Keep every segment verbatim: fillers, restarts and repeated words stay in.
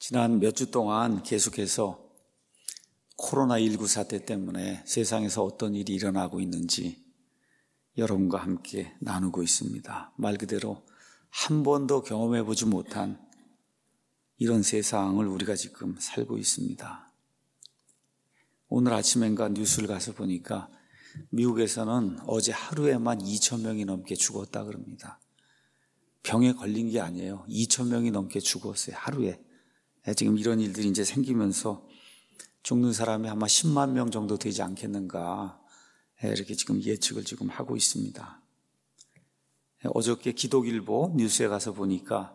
지난 몇 주 동안 계속해서 코로나십구 사태 때문에 세상에서 어떤 일이 일어나고 있는지 여러분과 함께 나누고 있습니다. 말 그대로 한 번도 경험해보지 못한 이런 세상을 우리가 지금 살고 있습니다. 오늘 아침엔가 뉴스를 가서 보니까 미국에서는 어제 하루에만 이천 명이 넘게 죽었다 그럽니다. 병에 걸린 게 아니에요. 이천 명이 넘게 죽었어요. 하루에. 지금 이런 일들이 이제 생기면서 죽는 사람이 아마 십만 명 정도 되지 않겠는가 이렇게 지금 예측을 지금 하고 있습니다. 어저께 기독일보 뉴스에 가서 보니까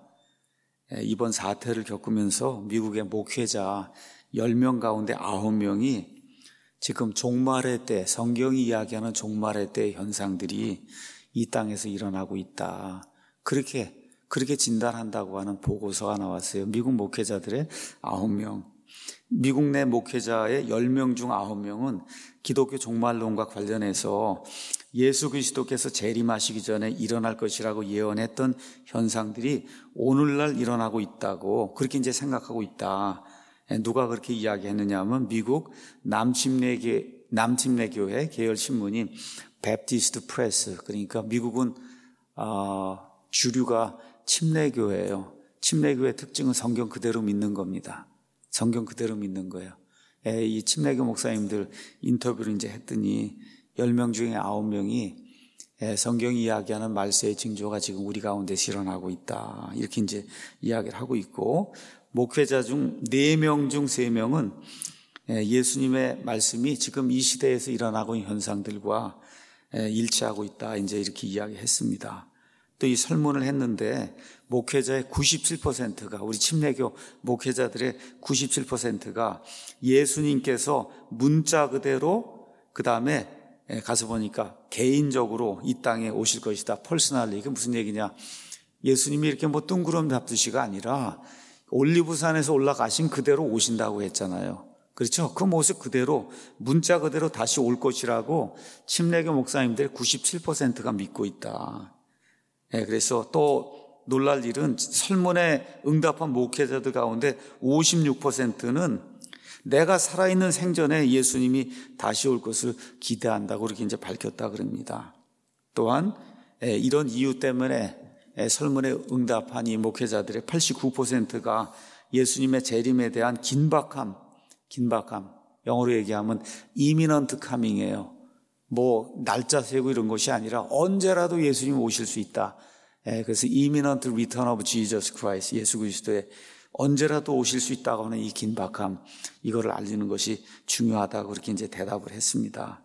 이번 사태를 겪으면서 미국의 목회자 열 명 가운데 아홉 명이 지금 종말의 때, 성경이 이야기하는 종말의 때 현상들이 이 땅에서 일어나고 있다. 그렇게 그렇게 진단한다고 하는 보고서가 나왔어요. 미국 목회자들의 아홉 명. 미국 내 목회자의 열 명 중 아홉 명은 기독교 종말론과 관련해서 예수 그리스도께서 재림하시기 전에 일어날 것이라고 예언했던 현상들이 오늘날 일어나고 있다고 그렇게 이제 생각하고 있다. 누가 그렇게 이야기했느냐 하면 미국 남침례교, 남침례교회 계열 신문인 베프티스트 프레스, 그러니까 미국은 어, 주류가 침례교회예요. 침례교회의 특징은 성경 그대로 믿는 겁니다. 성경 그대로 믿는 거예요. 에, 이 침례교 목사님들 인터뷰를 이제 했더니 열 명 중에 아홉 명이 에, 성경이 이야기하는 말세의 징조가 지금 우리 가운데 일어나고 있다. 이렇게 이제 이야기를 하고 있고, 목회자 중 네 명 중 세 명은 에, 예수님의 말씀이 지금 이 시대에서 일어나고 있는 현상들과 에, 일치하고 있다. 이제 이렇게 이야기했습니다. 또 이 설문을 했는데 목회자의 구십칠 퍼센트가, 우리 침례교 목회자들의 구십칠 퍼센트가 예수님께서 문자 그대로 그 다음에 가서 보니까 개인적으로 이 땅에 오실 것이다. 퍼스널리. 이게 무슨 얘기냐? 예수님이 이렇게 뭐 뜬구름 잡듯이가 아니라 올리브산에서 올라가신 그대로 오신다고 했잖아요. 그렇죠? 그 모습 그대로 문자 그대로 다시 올 것이라고 침례교 목사님들 구십칠 퍼센트가 믿고 있다. 네, 그래서 또 놀랄 일은 설문에 응답한 목회자들 가운데 오십육 퍼센트는 내가 살아있는 생전에 예수님이 다시 올 것을 기대한다고 그렇게 이제 밝혔다 그럽니다. 또한 이런 이유 때문에 설문에 응답한 이 목회자들의 팔십구 퍼센트가 예수님의 재림에 대한 긴박함, 긴박함, 영어로 얘기하면 imminent coming이에요. 뭐 날짜 세고 이런 것이 아니라 언제라도 예수님 오실 수 있다. 그래서 imminent return of Jesus Christ, 예수 그리스도의 언제라도 오실 수 있다고 하는 이 긴박함, 이거를 알리는 것이 중요하다고 그렇게 이제 대답을 했습니다.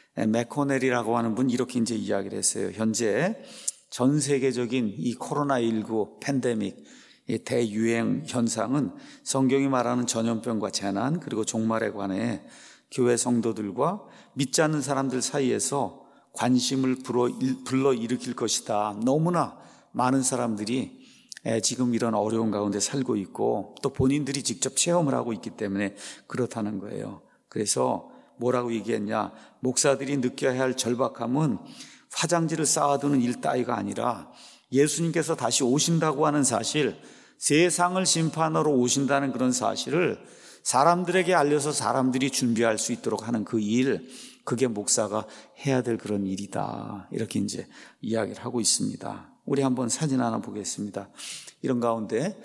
맥코넬이라고 하는 분 이렇게 이제 이야기를 했어요. 현재 전 세계적인 이 코로나십구 팬데믹, 이 대유행 현상은 성경이 말하는 전염병과 재난, 그리고 종말에 관해 교회 성도들과 믿지 않는 사람들 사이에서 관심을 불러일으킬 것이다. 너무나 많은 사람들이 지금 이런 어려운 가운데 살고 있고 또 본인들이 직접 체험을 하고 있기 때문에 그렇다는 거예요. 그래서 뭐라고 얘기했냐? 목사들이 느껴야 할 절박함은 화장지를 쌓아두는 일 따위가 아니라 예수님께서 다시 오신다고 하는 사실, 세상을 심판하러 오신다는 그런 사실을 사람들에게 알려서 사람들이 준비할 수 있도록 하는 그 일, 그게 목사가 해야 될 그런 일이다. 이렇게 이제 이야기를 하고 있습니다. 우리 한번 사진 하나 보겠습니다. 이런 가운데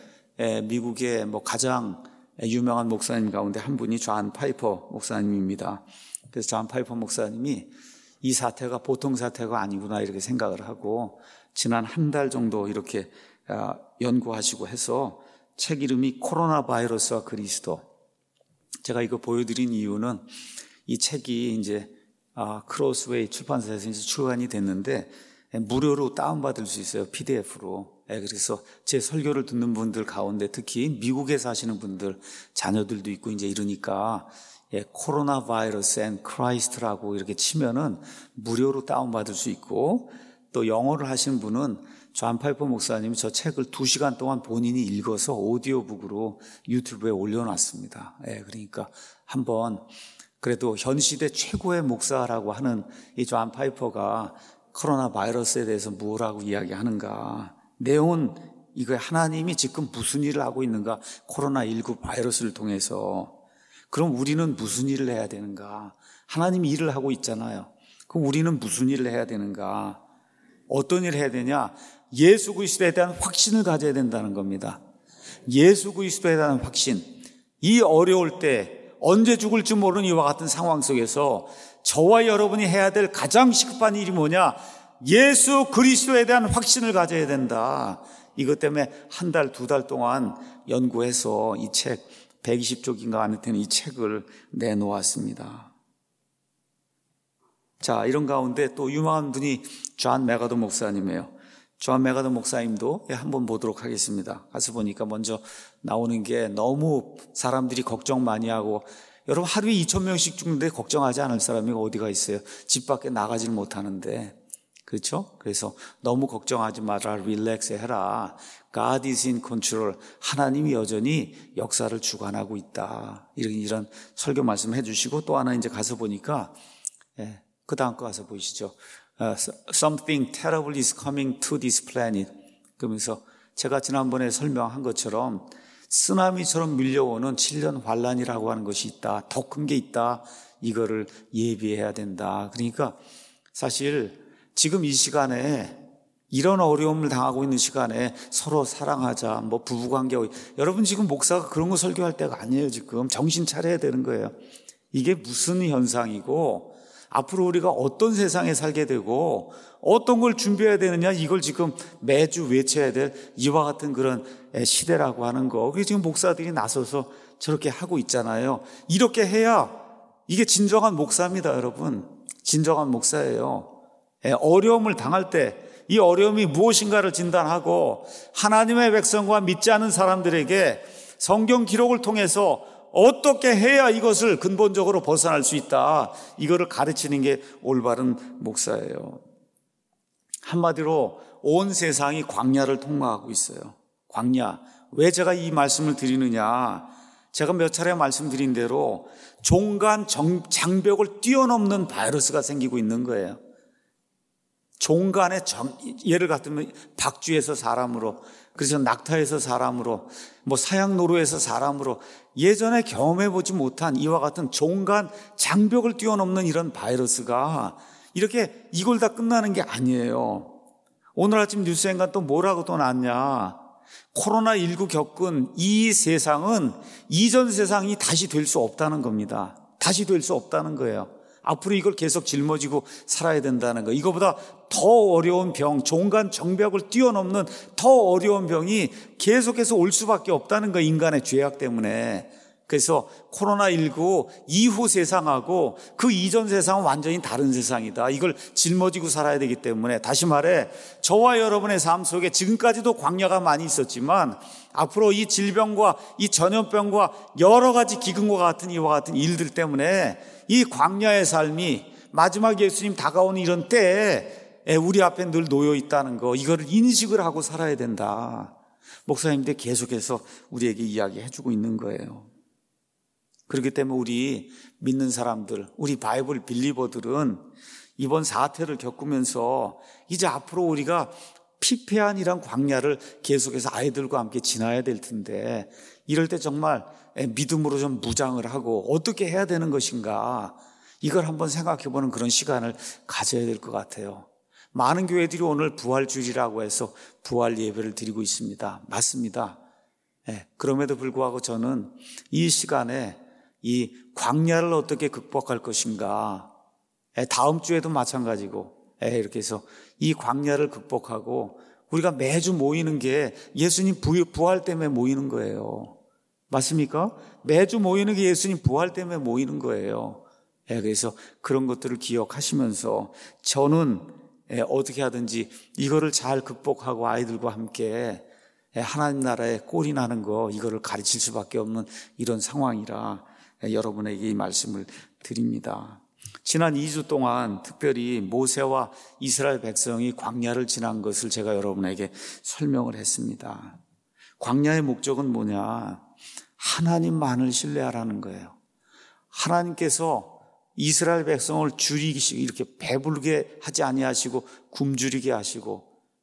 미국의 뭐 가장 유명한 목사님 가운데 한 분이 존 파이퍼 목사님입니다. 그래서 존 파이퍼 목사님이 이 사태가 보통 사태가 아니구나 이렇게 생각을 하고 지난 한 달 정도 이렇게 연구하시고 해서 책 이름이 코로나 바이러스와 그리스도. 제가 이거 보여드린 이유는 이 책이 이제 크로스웨이 출판사에서 이제 출간이 됐는데 무료로 다운받을 수 있어요. 피디에프로. 그래서 제 설교를 듣는 분들 가운데 특히 미국에 사시는 분들, 자녀들도 있고 이제 이러니까 코로나 바이러스 앤 크라이스트라고 이렇게 치면은 무료로 다운받을 수 있고, 또 영어를 하시는 분은 존 파이퍼 목사님이 저 책을 두 시간 동안 본인이 읽어서 오디오북으로 유튜브에 올려놨습니다. 그러니까 한번 그래도 현 시대 최고의 목사라고 하는 이 존 파이퍼가 코로나 바이러스에 대해서 뭐라고 이야기하는가, 내용은 이거 하나님이 지금 무슨 일을 하고 있는가? 코로나십구 바이러스를 통해서. 그럼 우리는 무슨 일을 해야 되는가? 하나님이 일을 하고 있잖아요. 그럼 우리는 무슨 일을 해야 되는가? 어떤 일을 해야 되냐? 예수 그리스도에 대한 확신을 가져야 된다는 겁니다. 예수 그리스도에 대한 확신. 이 어려울 때 언제 죽을지 모르는 이와 같은 상황 속에서 저와 여러분이 해야 될 가장 시급한 일이 뭐냐? 예수 그리스도에 대한 확신을 가져야 된다. 이것 때문에 한 달, 두 달 동안 연구해서 이 책 백이십 쪽인가 안에 되는 이 책을 내놓았습니다. 자, 이런 가운데 또 유명한 분이 존 메가더 목사님이에요. 존 메가더 목사님도 한번 보도록 하겠습니다. 가서 보니까 먼저 나오는 게 너무 사람들이 걱정 많이 하고, 여러분 하루에 이천 명씩 죽는데 걱정하지 않을 사람이 어디가 있어요? 집 밖에 나가지를 못하는데. 그렇죠? 그래서 너무 걱정하지 마라, 릴렉스 해라. God is in control. 하나님이 여전히 역사를 주관하고 있다. 이런, 이런 설교 말씀 해주시고, 또 하나 이제 가서 보니까, 예, 그 다음 거 가서 보이시죠? Uh, something terrible is coming to this planet. 그러면서 제가 지난번에 설명한 것처럼 쓰나미처럼 밀려오는 칠 년 환란이라고 하는 것이 있다. 더 큰 게 있다. 이거를 예비해야 된다. 그러니까 사실 지금 이 시간에 이런 어려움을 당하고 있는 시간에 서로 사랑하자, 뭐 부부관계, 여러분 지금 목사가 그런 거 설교할 때가 아니에요. 지금 정신 차려야 되는 거예요. 이게 무슨 현상이고 앞으로 우리가 어떤 세상에 살게 되고 어떤 걸 준비해야 되느냐, 이걸 지금 매주 외쳐야 될 이와 같은 그런 시대라고 하는 거. 그게 지금 목사들이 나서서 저렇게 하고 있잖아요. 이렇게 해야 이게 진정한 목사입니다, 여러분. 진정한 목사예요. 어려움을 당할 때 이 어려움이 무엇인가를 진단하고 하나님의 백성과 믿지 않은 사람들에게 성경 기록을 통해서 어떻게 해야 이것을 근본적으로 벗어날 수 있다, 이거를 가르치는 게 올바른 목사예요. 한마디로 온 세상이 광야를 통과하고 있어요. 광야. 왜 제가 이 말씀을 드리느냐, 제가 몇 차례 말씀드린 대로 종간 정, 장벽을 뛰어넘는 바이러스가 생기고 있는 거예요. 종간의 정, 예를 같으면 박쥐에서 사람으로, 그래서 낙타에서 사람으로, 뭐 사양노루에서 사람으로, 예전에 경험해보지 못한 이와 같은 종간 장벽을 뛰어넘는 이런 바이러스가 이렇게 이걸 다 끝나는 게 아니에요. 오늘 아침 뉴스엔간 또 뭐라고 또 났냐, 코로나십구 겪은 이 세상은 이전 세상이 다시 될 수 없다는 겁니다. 다시 될 수 없다는 거예요. 앞으로 이걸 계속 짊어지고 살아야 된다는 거. 이거보다 더 어려운 병, 종간 정벽을 뛰어넘는 더 어려운 병이 계속해서 올 수밖에 없다는 거, 인간의 죄악 때문에. 그래서 코로나십구 이후 세상하고 그 이전 세상은 완전히 다른 세상이다. 이걸 짊어지고 살아야 되기 때문에, 다시 말해 저와 여러분의 삶 속에 지금까지도 광야가 많이 있었지만 앞으로 이 질병과 이 전염병과 여러 가지 기근과 같은 이와 같은 일들 때문에 이 광야의 삶이 마지막 예수님 다가오는 이런 때에 우리 앞에 늘 놓여 있다는 거, 이거를 인식을 하고 살아야 된다. 목사님들 계속해서 우리에게 이야기해 주고 있는 거예요. 그렇기 때문에 우리 믿는 사람들, 우리 바이블 빌리버들은 이번 사태를 겪으면서 이제 앞으로 우리가 피폐한 이런 광야를 계속해서 아이들과 함께 지나야 될 텐데, 이럴 때 정말 믿음으로 좀 무장을 하고 어떻게 해야 되는 것인가, 이걸 한번 생각해보는 그런 시간을 가져야 될 것 같아요. 많은 교회들이 오늘 부활주일이라고 해서 부활 예배를 드리고 있습니다. 맞습니다. 네, 그럼에도 불구하고 저는 이 시간에 이 광야를 어떻게 극복할 것인가, 다음 주에도 마찬가지고, 이렇게 해서 이 광야를 극복하고, 우리가 매주 모이는 게 예수님 부활 때문에 모이는 거예요. 맞습니까? 매주 모이는 게 예수님 부활 때문에 모이는 거예요. 그래서 그런 것들을 기억하시면서 저는 어떻게 하든지 이거를 잘 극복하고 아이들과 함께 하나님 나라에 꼴이 나는 거, 이거를 가르칠 수밖에 없는 이런 상황이라 여러분에게 이 말씀을 드립니다. 지난 이 주 동안 특별히 모세와 이스라엘 백성이 광야를 지난 것을 제가 여러분에게 설명을 했습니다. 광야의 목적은 뭐냐? 하나님만을 신뢰하라는 거예요. 하나님께서 이스라엘 백성을 줄이기, 이렇게 배부르게 하지 아니하시고 굶주리게 하시고,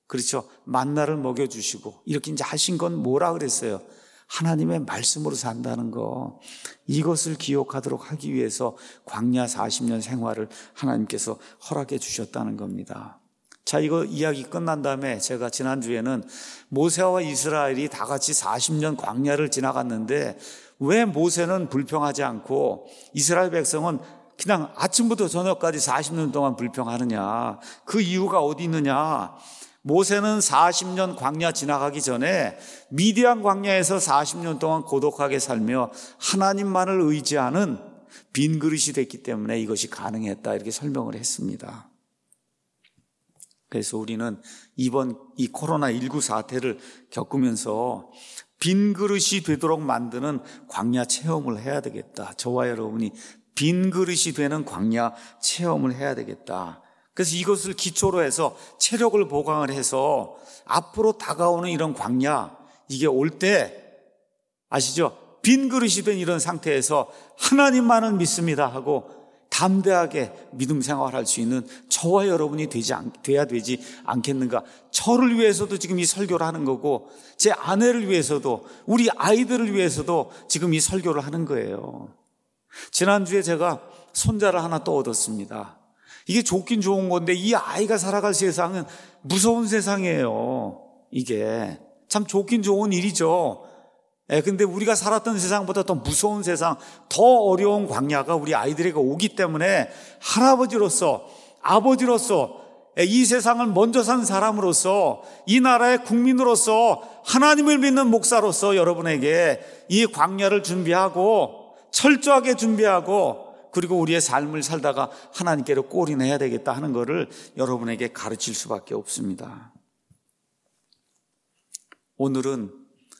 그렇죠? 만나를 먹여주시고 이렇게 이제 하신 건 뭐라 그랬어요? 하나님의 말씀으로 산다는 거. 이것을 기억하도록 하기 위해서 광야 사십 년 생활을 하나님께서 허락해 주셨다는 겁니다. 자, 이거 이야기 끝난 다음에 제가 지난주에는 모세와 이스라엘이 다 같이 사십 년 광야를 지나갔는데 왜 모세는 불평하지 않고 이스라엘 백성은 그냥 아침부터 저녁까지 사십 년 동안 불평하느냐? 그 이유가 어디 있느냐? 모세는 사십 년 광야 지나가기 전에 미디안 광야에서 사십 년 동안 고독하게 살며 하나님만을 의지하는 빈 그릇이 됐기 때문에 이것이 가능했다, 이렇게 설명을 했습니다. 그래서 우리는 이번 이 코로나십구 사태를 겪으면서 빈 그릇이 되도록 만드는 광야 체험을 해야 되겠다. 저와 여러분이 빈 그릇이 되는 광야 체험을 해야 되겠다. 그래서 이것을 기초로 해서 체력을 보강을 해서 앞으로 다가오는 이런 광야, 이게 올 때 아시죠? 빈 그릇이 된 이런 상태에서 하나님만은 믿습니다 하고 담대하게 믿음 생활할 수 있는 저와 여러분이 되지 않, 돼야 되지 않겠는가. 저를 위해서도 지금 이 설교를 하는 거고 제 아내를 위해서도 우리 아이들을 위해서도 지금 이 설교를 하는 거예요. 지난주에 제가 손자를 하나 또 얻었습니다. 이게 좋긴 좋은 건데 이 아이가 살아갈 세상은 무서운 세상이에요. 이게 참 좋긴 좋은 일이죠. 예, 근데 우리가 살았던 세상보다 더 무서운 세상, 더 어려운 광야가 우리 아이들에게 오기 때문에 할아버지로서, 아버지로서, 이 세상을 먼저 산 사람으로서, 이 나라의 국민으로서, 하나님을 믿는 목사로서 여러분에게 이 광야를 준비하고 철저하게 준비하고 그리고 우리의 삶을 살다가 하나님께로 꼴인해야 되겠다 하는 것을 여러분에게 가르칠 수밖에 없습니다. 오늘은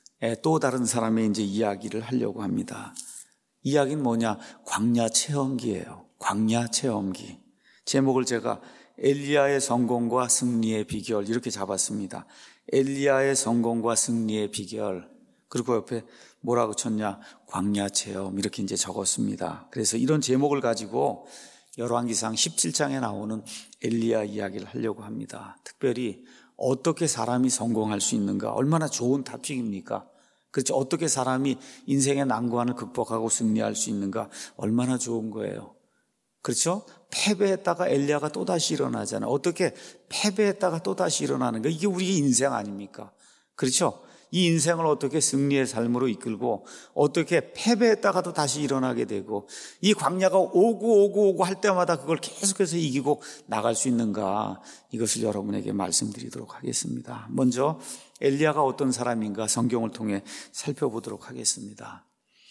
또 다른 사람의 이제 이야기를 하려고 합니다. 이야기는 뭐냐? 광야 체험기예요. 광야 체험기. 제목을 제가 엘리야의 성공과 승리의 비결 이렇게 잡았습니다. 엘리야의 성공과 승리의 비결. 그리고 옆에 뭐라고 쳤냐? 광야 체험 이렇게 이제 적었습니다. 그래서 이런 제목을 가지고 열왕기상 십칠 장에 나오는 엘리야 이야기를 하려고 합니다. 특별히 어떻게 사람이 성공할 수 있는가? 얼마나 좋은 토픽입니까? 그렇죠. 어떻게 사람이 인생의 난관을 극복하고 승리할 수 있는가? 얼마나 좋은 거예요. 그렇죠? 패배했다가 엘리야가 또다시 일어나잖아요. 어떻게 패배했다가 또다시 일어나는 가 이게 우리의 인생 아닙니까? 그렇죠? 이 인생을 어떻게 승리의 삶으로 이끌고 어떻게 패배했다가도 다시 일어나게 되고 이 광야가 오고 오고 오고 할 때마다 그걸 계속해서 이기고 나갈 수 있는가, 이것을 여러분에게 말씀드리도록 하겠습니다. 먼저 엘리야가 어떤 사람인가 성경을 통해 살펴보도록 하겠습니다.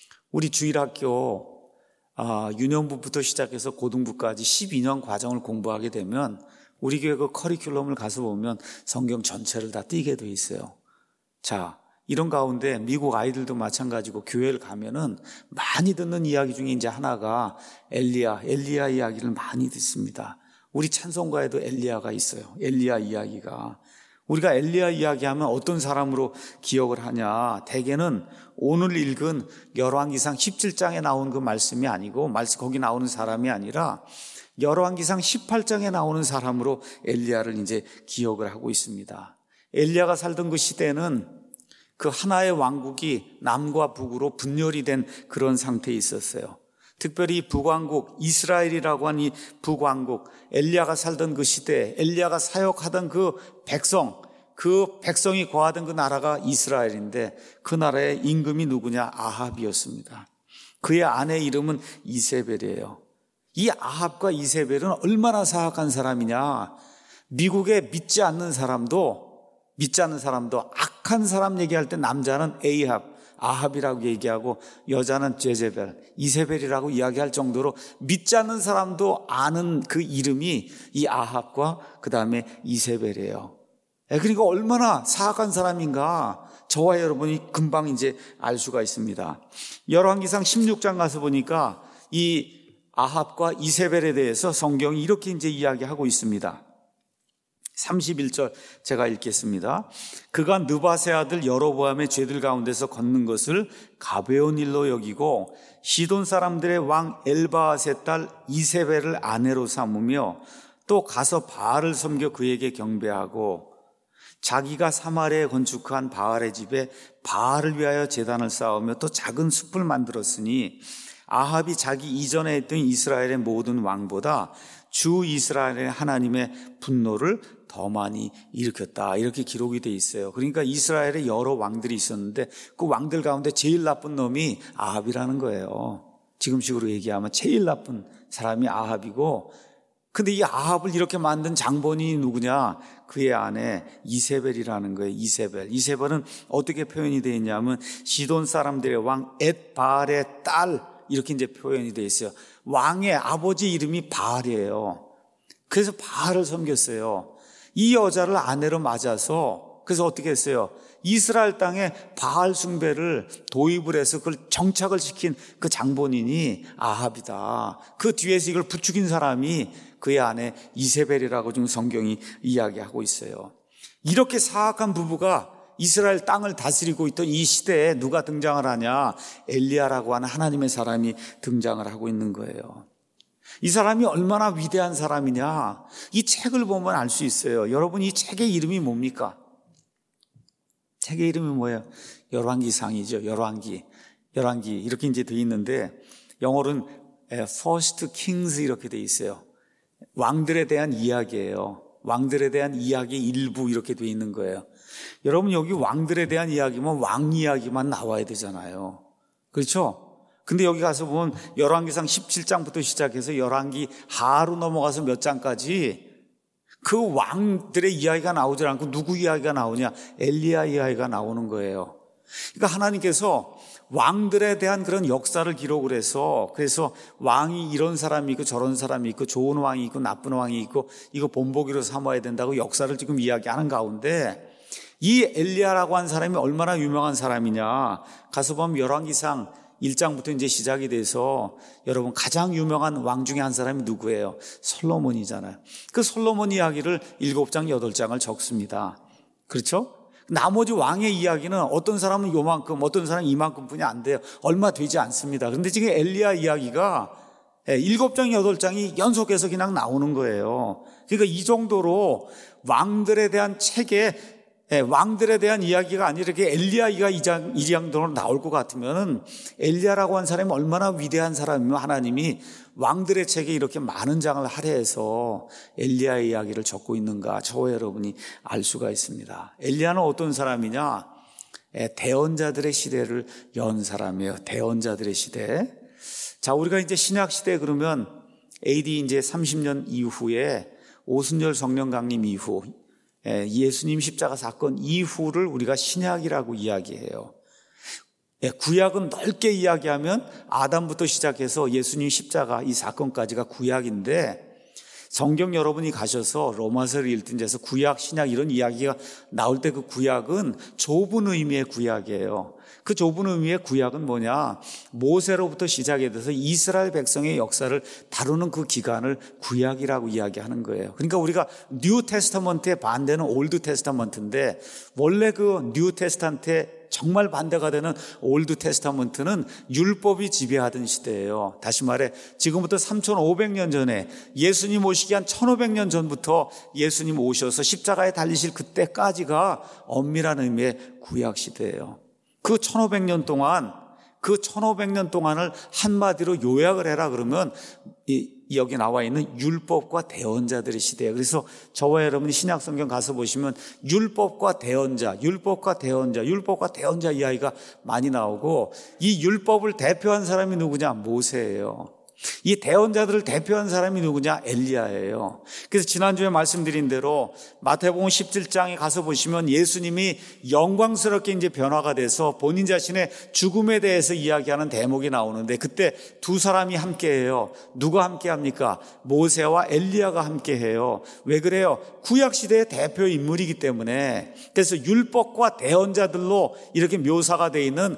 우리 주일학교 아, 유년부부터 시작해서 고등부까지 십이 년 과정을 공부하게 되면 우리 교회 그 커리큘럼을 가서 보면 성경 전체를 다 띄게 돼 있어요. 자, 이런 가운데 미국 아이들도 마찬가지고 교회를 가면은 많이 듣는 이야기 중에 이제 하나가 엘리야, 엘리야 이야기를 많이 듣습니다. 우리 찬송가에도 엘리야가 있어요. 엘리야 이야기가. 우리가 엘리야 이야기하면 어떤 사람으로 기억을 하냐? 대개는 오늘 읽은 열왕기상 십칠 장에 나온 그 말씀이 아니고 말씀 거기 나오는 사람이 아니라 열왕기상 십팔 장에 나오는 사람으로 엘리야를 이제 기억을 하고 있습니다. 엘리야가 살던 그 시대는 그 하나의 왕국이 남과 북으로 분열이 된 그런 상태에 있었어요. 특별히 북왕국, 이스라엘이라고 하는 이 북왕국, 엘리야가 살던 그 시대, 엘리야가 사역하던 그 백성, 그 백성이 거하던 그 나라가 이스라엘인데 그 나라의 임금이 누구냐? 아합이었습니다. 그의 아내 이름은 이세벨이에요. 이 아합과 이세벨은 얼마나 사악한 사람이냐? 미국에 믿지 않는 사람도 믿지 않는 사람도 악한 사람 얘기할 때 남자는 에이합, 아합이라고 얘기하고 여자는 제제벨, 이세벨이라고 이야기할 정도로 믿지 않는 사람도 아는 그 이름이 이 아합과 그 다음에 이세벨이에요. 그러니까 얼마나 사악한 사람인가 저와 여러분이 금방 이제 알 수가 있습니다. 열왕기상 십육 장 가서 보니까 이 아합과 이세벨에 대해서 성경이 이렇게 이제 이야기하고 있습니다. 삼십일 절 제가 읽겠습니다. 그가 느밧의 아들 여로보암의 죄들 가운데서 걷는 것을 가벼운 일로 여기고 시돈 사람들의 왕 엘바앗의 딸 이세벨을 아내로 삼으며 또 가서 바알을 섬겨 그에게 경배하고 자기가 사마리아에 건축한 바알의 집에 바알을 위하여 제단을 쌓으며 또 작은 숲을 만들었으니 아합이 자기 이전에 했던 이스라엘의 모든 왕보다 주 이스라엘의 하나님의 분노를 더 많이 일으켰다. 이렇게 기록이 돼 있어요. 그러니까 이스라엘에 여러 왕들이 있었는데 그 왕들 가운데 제일 나쁜 놈이 아합이라는 거예요. 지금식으로 얘기하면 제일 나쁜 사람이 아합이고, 근데 이 아합을 이렇게 만든 장본인이 누구냐? 그의 아내 이세벨이라는 거예요. 이세벨. 이세벨은 어떻게 표현이 되어 있냐면 시돈 사람들의 왕 엣바알의 딸, 이렇게 이제 표현이 되어 있어요. 왕의 아버지 이름이 바알이에요. 그래서 바알을 섬겼어요. 이 여자를 아내로 맞아서, 그래서 어떻게 했어요? 이스라엘 땅에 바알 숭배를 도입을 해서 그걸 정착을 시킨 그 장본인이 아합이다. 그 뒤에서 이걸 부추긴 사람이 그의 아내 이세벨이라고 지금 성경이 이야기하고 있어요. 이렇게 사악한 부부가 이스라엘 땅을 다스리고 있던 이 시대에 누가 등장을 하냐? 엘리야라고 하는 하나님의 사람이 등장을 하고 있는 거예요. 이 사람이 얼마나 위대한 사람이냐? 이 책을 보면 알 수 있어요. 여러분, 이 책의 이름이 뭡니까? 책의 이름이 뭐예요? 열왕기상이죠. 열왕기. 열왕기. 이렇게 이제 돼 있는데, 영어로는 First Kings 이렇게 돼 있어요. 왕들에 대한 이야기예요. 왕들에 대한 이야기 일부 이렇게 돼 있는 거예요. 여러분, 여기 왕들에 대한 이야기면 왕 이야기만 나와야 되잖아요. 그렇죠? 근데 여기 가서 보면 열왕기상 십칠 장부터 시작해서 열왕기 하로 넘어가서 몇 장까지 그 왕들의 이야기가 나오지 않고 누구 이야기가 나오냐? 엘리야 이야기가 나오는 거예요. 그러니까 하나님께서 왕들에 대한 그런 역사를 기록을 해서, 그래서 왕이 이런 사람이 있고 저런 사람이 있고 좋은 왕이 있고 나쁜 왕이 있고 이거 본보기로 삼아야 된다고 역사를 지금 이야기하는 가운데, 이 엘리야라고 한 사람이 얼마나 유명한 사람이냐? 가서 보면 열왕기상 일 장부터 이제 시작이 돼서 여러분 가장 유명한 왕 중에 한 사람이 누구예요? 솔로몬이잖아요. 그 솔로몬 이야기를 일곱 장, 여덟 장을 적습니다. 그렇죠? 나머지 왕의 이야기는 어떤 사람은 요만큼, 어떤 사람은 이만큼 뿐이 안 돼요. 얼마 되지 않습니다. 그런데 지금 엘리야 이야기가 일곱 장, 여덟 장이 연속해서 그냥 나오는 거예요. 그러니까 이 정도로 왕들에 대한 책에 예, 왕들에 대한 이야기가 아니라 이렇게 엘리야가 이 장, 이 장도로 나올 것 같으면은 엘리야라고 한 사람이 얼마나 위대한 사람이면 하나님이 왕들의 책에 이렇게 많은 장을 할애해서 엘리야의 이야기를 적고 있는가, 저와 여러분이 알 수가 있습니다. 엘리야는 어떤 사람이냐? 예, 대언자들의 시대를 연 사람이에요. 대언자들의 시대. 자, 우리가 이제 신약 시대에 그러면 에이디 이제 삼십 년 이후에 오순절 성령 강림 이후 예수님 십자가 사건 이후를 우리가 신약이라고 이야기해요. 구약은 넓게 이야기하면 아담부터 시작해서 예수님 십자가 이 사건까지가 구약인데, 성경 여러분이 가셔서 로마서를 읽든 데서 구약, 신약 이런 이야기가 나올 때 그 구약은 좁은 의미의 구약이에요. 그 좁은 의미의 구약은 뭐냐? 모세로부터 시작이 돼서 이스라엘 백성의 역사를 다루는 그 기간을 구약이라고 이야기하는 거예요. 그러니까 우리가 뉴 테스타먼트의 반대는 올드 테스타먼트인데, 원래 그 뉴 테스타먼트의 정말 반대가 되는 올드 테스타먼트는 율법이 지배하던 시대예요. 다시 말해 지금부터 삼천오백 년 전에 예수님 오시기 한 천오백 년 전부터 예수님 오셔서 십자가에 달리실 그때까지가 엄밀한 의미의 구약 시대예요. 그 천오백 년 동안, 그 천오백 년 동안을 한마디로 요약을 해라 그러면 이 여기 나와 있는 율법과 대언자들의 시대예요. 그래서 저와 여러분이 신약 성경 가서 보시면 율법과 대언자, 율법과 대언자, 율법과 대언자 이야기가 많이 나오고, 이 율법을 대표한 사람이 누구냐? 모세예요. 이 대언자들을 대표한 사람이 누구냐? 엘리야예요. 그래서 지난주에 말씀드린 대로 마태복음 십칠 장에 가서 보시면 예수님이 영광스럽게 이제 변화가 돼서 본인 자신의 죽음에 대해서 이야기하는 대목이 나오는데, 그때 두 사람이 함께해요. 누가 함께합니까? 모세와 엘리야가 함께해요. 왜 그래요? 구약시대의 대표 인물이기 때문에. 그래서 율법과 대언자들로 이렇게 묘사가 되어 있는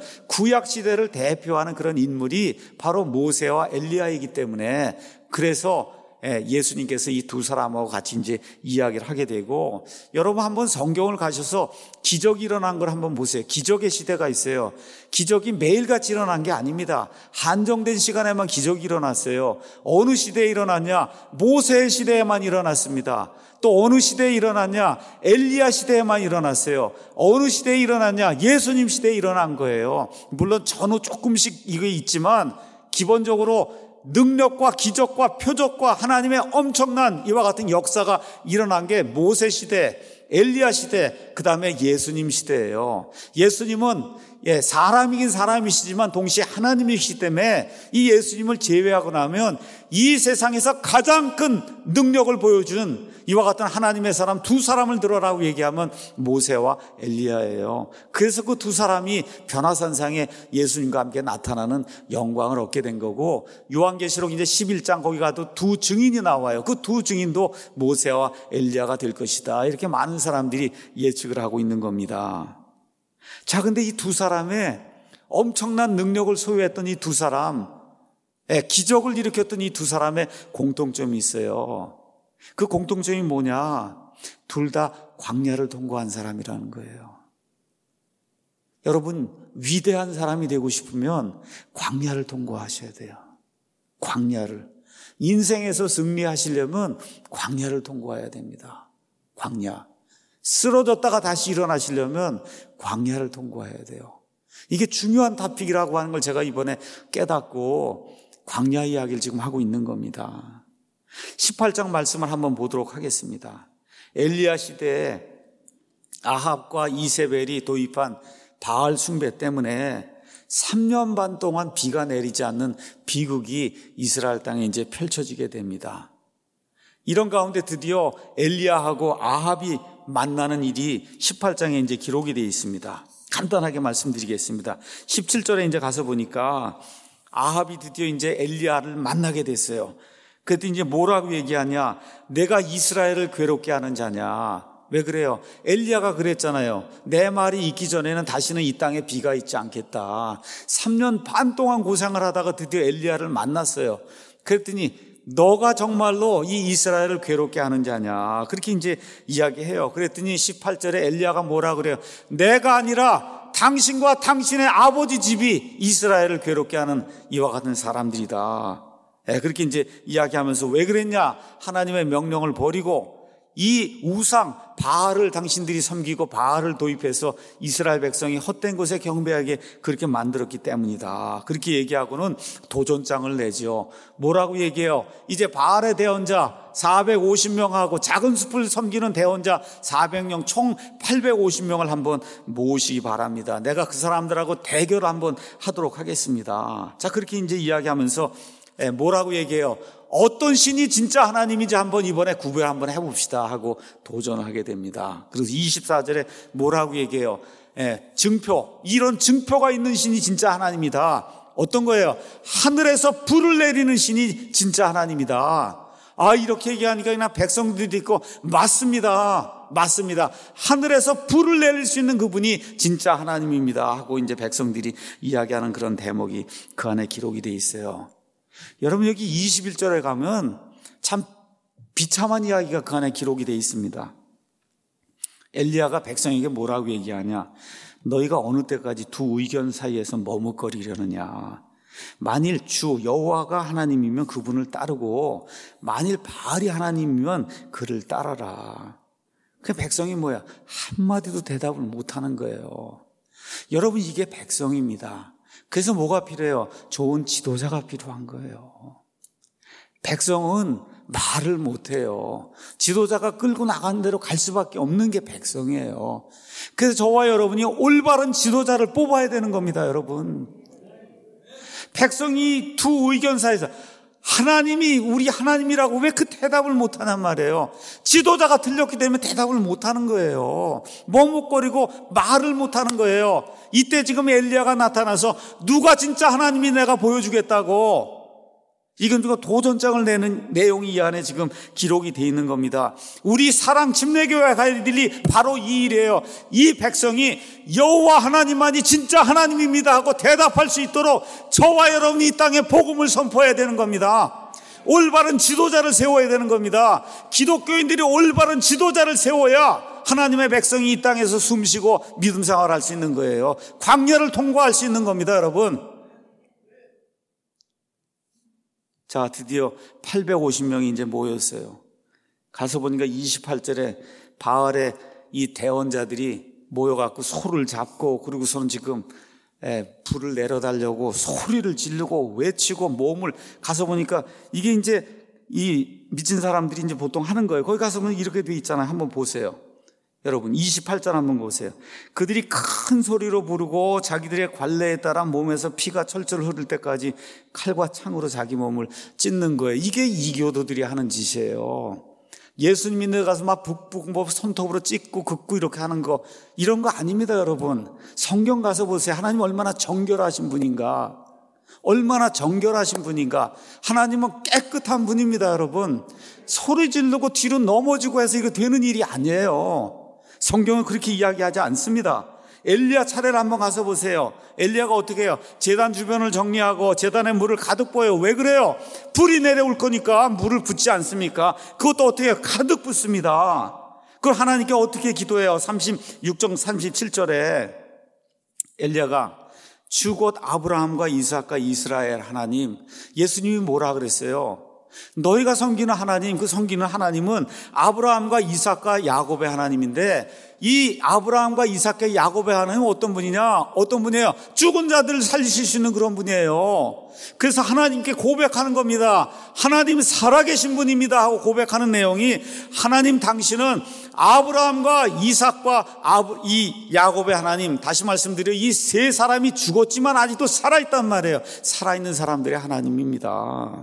구약시대를 대표하는 그런 인물이 바로 모세와 엘리야 이기 때문에, 그래서 예수님께서 이 두 사람하고 같이 이제 이야기를 하게 되고, 여러분 한번 성경을 가셔서 기적이 일어난 걸 한번 보세요. 기적의 시대가 있어요. 기적이 매일같이 일어난 게 아닙니다. 한정된 시간에만 기적이 일어났어요. 어느 시대에 일어났냐? 모세의 시대에만 일어났습니다. 또 어느 시대에 일어났냐? 엘리야 시대에만 일어났어요. 어느 시대에 일어났냐? 예수님 시대에 일어난 거예요. 물론 전후 조금씩 이게 있지만 기본적으로 능력과 기적과 표적과 하나님의 엄청난 이와 같은 역사가 일어난 게 모세 시대, 엘리야 시대, 그 다음에 예수님 시대예요. 예수님은 예, 사람이긴 사람이시지만 동시에 하나님이시기 때문에 이 예수님을 제외하고 나면 이 세상에서 가장 큰 능력을 보여준 이와 같은 하나님의 사람 두 사람을 들어라고 얘기하면 모세와 엘리야예요. 그래서 그 두 사람이 변화산상에 예수님과 함께 나타나는 영광을 얻게 된 거고, 요한계시록 이제 십일 장 거기 가도 두 증인이 나와요. 그 두 증인도 모세와 엘리야가 될 것이다. 이렇게 많은 사람들이 예측을 하고 있는 겁니다. 자, 근데 이 두 사람의 엄청난 능력을 소유했던 이 두 사람, 기적을 일으켰던 이 두 사람의 공통점이 있어요. 그 공통점이 뭐냐? 둘 다 광야를 통과한 사람이라는 거예요. 여러분, 위대한 사람이 되고 싶으면 광야를 통과하셔야 돼요. 광야를. 인생에서 승리하시려면 광야를 통과해야 됩니다. 광야. 쓰러졌다가 다시 일어나시려면 광야를 통과해야 돼요. 이게 중요한 토픽이라고 하는 걸 제가 이번에 깨닫고 광야 이야기를 지금 하고 있는 겁니다. 십팔 장 말씀을 한번 보도록 하겠습니다. 엘리야 시대에 아합과 이세벨이 도입한 바알 숭배 때문에 삼 년 반 동안 비가 내리지 않는 비극이 이스라엘 땅에 이제 펼쳐지게 됩니다. 이런 가운데 드디어 엘리야하고 아합이 만나는 일이 십팔 장에 이제 기록이 되어 있습니다. 간단하게 말씀드리겠습니다. 십칠 절에 이제 가서 보니까 아합이 드디어 이제 엘리야를 만나게 됐어요. 그랬더니 이제 뭐라고 얘기하냐? 내가 이스라엘을 괴롭게 하는 자냐? 왜 그래요? 엘리야가 그랬잖아요. 내 말이 있기 전에는 다시는 이 땅에 비가 있지 않겠다. 삼 년 반 동안 고생을 하다가 드디어 엘리야를 만났어요. 그랬더니 너가 정말로 이 이스라엘을 괴롭게 하는 자냐? 그렇게 이제 이야기해요. 그랬더니 십팔 절에 엘리야가 뭐라 그래요? 내가 아니라 당신과 당신의 아버지 집이 이스라엘을 괴롭게 하는 이와 같은 사람들이다. 네, 그렇게 이제 이야기하면서 왜 그랬냐? 하나님의 명령을 버리고 이 우상 바알을 당신들이 섬기고 바알을 도입해서 이스라엘 백성이 헛된 곳에 경배하게 그렇게 만들었기 때문이다. 그렇게 얘기하고는 도전장을 내죠. 뭐라고 얘기해요? 이제 바알의 대언자 사백오십 명하고 작은 숲을 섬기는 대언자 사백 명 총 팔백오십 명을 한번 모으시기 바랍니다. 내가 그 사람들하고 대결 한번 하도록 하겠습니다. 자, 그렇게 이제 이야기하면서 뭐라고 얘기해요? 어떤 신이 진짜 하나님인지 한번 이번에 구별 한번 해봅시다 하고 도전을 하게 됩니다. 그래서 이십사 절에 뭐라고 얘기해요? 예, 증표, 이런 증표가 있는 신이 진짜 하나님이다. 어떤 거예요? 하늘에서 불을 내리는 신이 진짜 하나님이다. 아, 이렇게 얘기하니까 그냥 백성들이 있고 맞습니다. 맞습니다. 하늘에서 불을 내릴 수 있는 그분이 진짜 하나님입니다 하고 이제 백성들이 이야기하는 그런 대목이 그 안에 기록이 돼 있어요. 여러분, 여기 이십일 절에 가면 참 비참한 이야기가 그 안에 기록이 되어 있습니다. 엘리야가 백성에게 뭐라고 얘기하냐? 너희가 어느 때까지 두 의견 사이에서 머뭇거리려느냐? 만일 주 여호와가 하나님이면 그분을 따르고 만일 바알이 하나님이면 그를 따라라. 그 백성이 뭐야? 한마디도 대답을 못하는 거예요. 여러분, 이게 백성입니다. 그래서 뭐가 필요해요? 좋은 지도자가 필요한 거예요. 백성은 말을 못해요. 지도자가 끌고 나가는 대로 갈 수밖에 없는 게 백성이에요. 그래서 저와 여러분이 올바른 지도자를 뽑아야 되는 겁니다, 여러분. 백성이 두 의견 사이에서 하나님이 우리 하나님이라고 왜 그 대답을 못하냔 말이에요. 지도자가 틀렸기 때문에 대답을 못하는 거예요. 머뭇거리고 말을 못하는 거예요. 이때 지금 엘리야가 나타나서 누가 진짜 하나님이 내가 보여주겠다고, 이건 지금 도전장을 내는 내용이 이 안에 지금 기록이 되어 있는 겁니다. 우리 사랑 침례교회가 할 일이 바로 이 일이에요. 이 백성이 여호와 하나님만이 진짜 하나님입니다 하고 대답할 수 있도록 저와 여러분이 이 땅에 복음을 선포해야 되는 겁니다. 올바른 지도자를 세워야 되는 겁니다. 기독교인들이 올바른 지도자를 세워야 하나님의 백성이 이 땅에서 숨쉬고 믿음 생활할 수 있는 거예요. 광야를 통과할 수 있는 겁니다, 여러분. 자, 드디어 팔백오십 명이 이제 모였어요. 가서 보니까 이십팔 절에 바알의 이 대원자들이 모여갖고 소를 잡고, 그리고서는 지금 예, 불을 내려달라고 소리를 지르고 외치고 몸을, 가서 보니까 이게 이제 이 미친 사람들이 이제 보통 하는 거예요. 거기 가서 보면 이렇게 돼 있잖아요. 한번 보세요. 여러분 이십팔 절 한번 보세요. 그들이 큰 소리로 부르고 자기들의 관례에 따라 몸에서 피가 철철 흐를 때까지 칼과 창으로 자기 몸을 찢는 거예요. 이게 이교도들이 하는 짓이에요. 예수님 믿는 데 가서 막 북북 뭐 손톱으로 찢고 긋고 이렇게 하는 거, 이런 거 아닙니다, 여러분. 성경 가서 보세요. 하나님 얼마나 정결하신 분인가, 얼마나 정결하신 분인가. 하나님은 깨끗한 분입니다, 여러분. 소리 지르고 뒤로 넘어지고 해서 이거 되는 일이 아니에요. 성경은 그렇게 이야기하지 않습니다. 엘리야 차례를 한번 가서 보세요. 엘리야가 어떻게 해요? 제단 주변을 정리하고 제단에 물을 가득 부어요. 왜 그래요? 불이 내려올 거니까 물을 붓지 않습니까? 그것도 어떻게 해요? 가득 붓습니다. 그걸 하나님께 어떻게 기도해요? 삼십육 장 삼십칠 절에 엘리야가 주 곧 아브라함과 이삭과 이스라엘 하나님, 예수님이 뭐라 그랬어요? 너희가 섬기는 하나님, 그 섬기는 하나님은 아브라함과 이삭과 야곱의 하나님인데, 이 아브라함과 이삭과 야곱의 하나님은 어떤 분이냐? 어떤 분이에요? 죽은 자들을 살리실 수 있는 그런 분이에요. 그래서 하나님께 고백하는 겁니다. 하나님 살아계신 분입니다 하고 고백하는 내용이, 하나님 당신은 아브라함과 이삭과 아브, 이 야곱의 하나님, 다시 말씀드려 이 세 사람이 죽었지만 아직도 살아있단 말이에요. 살아있는 사람들의 하나님입니다.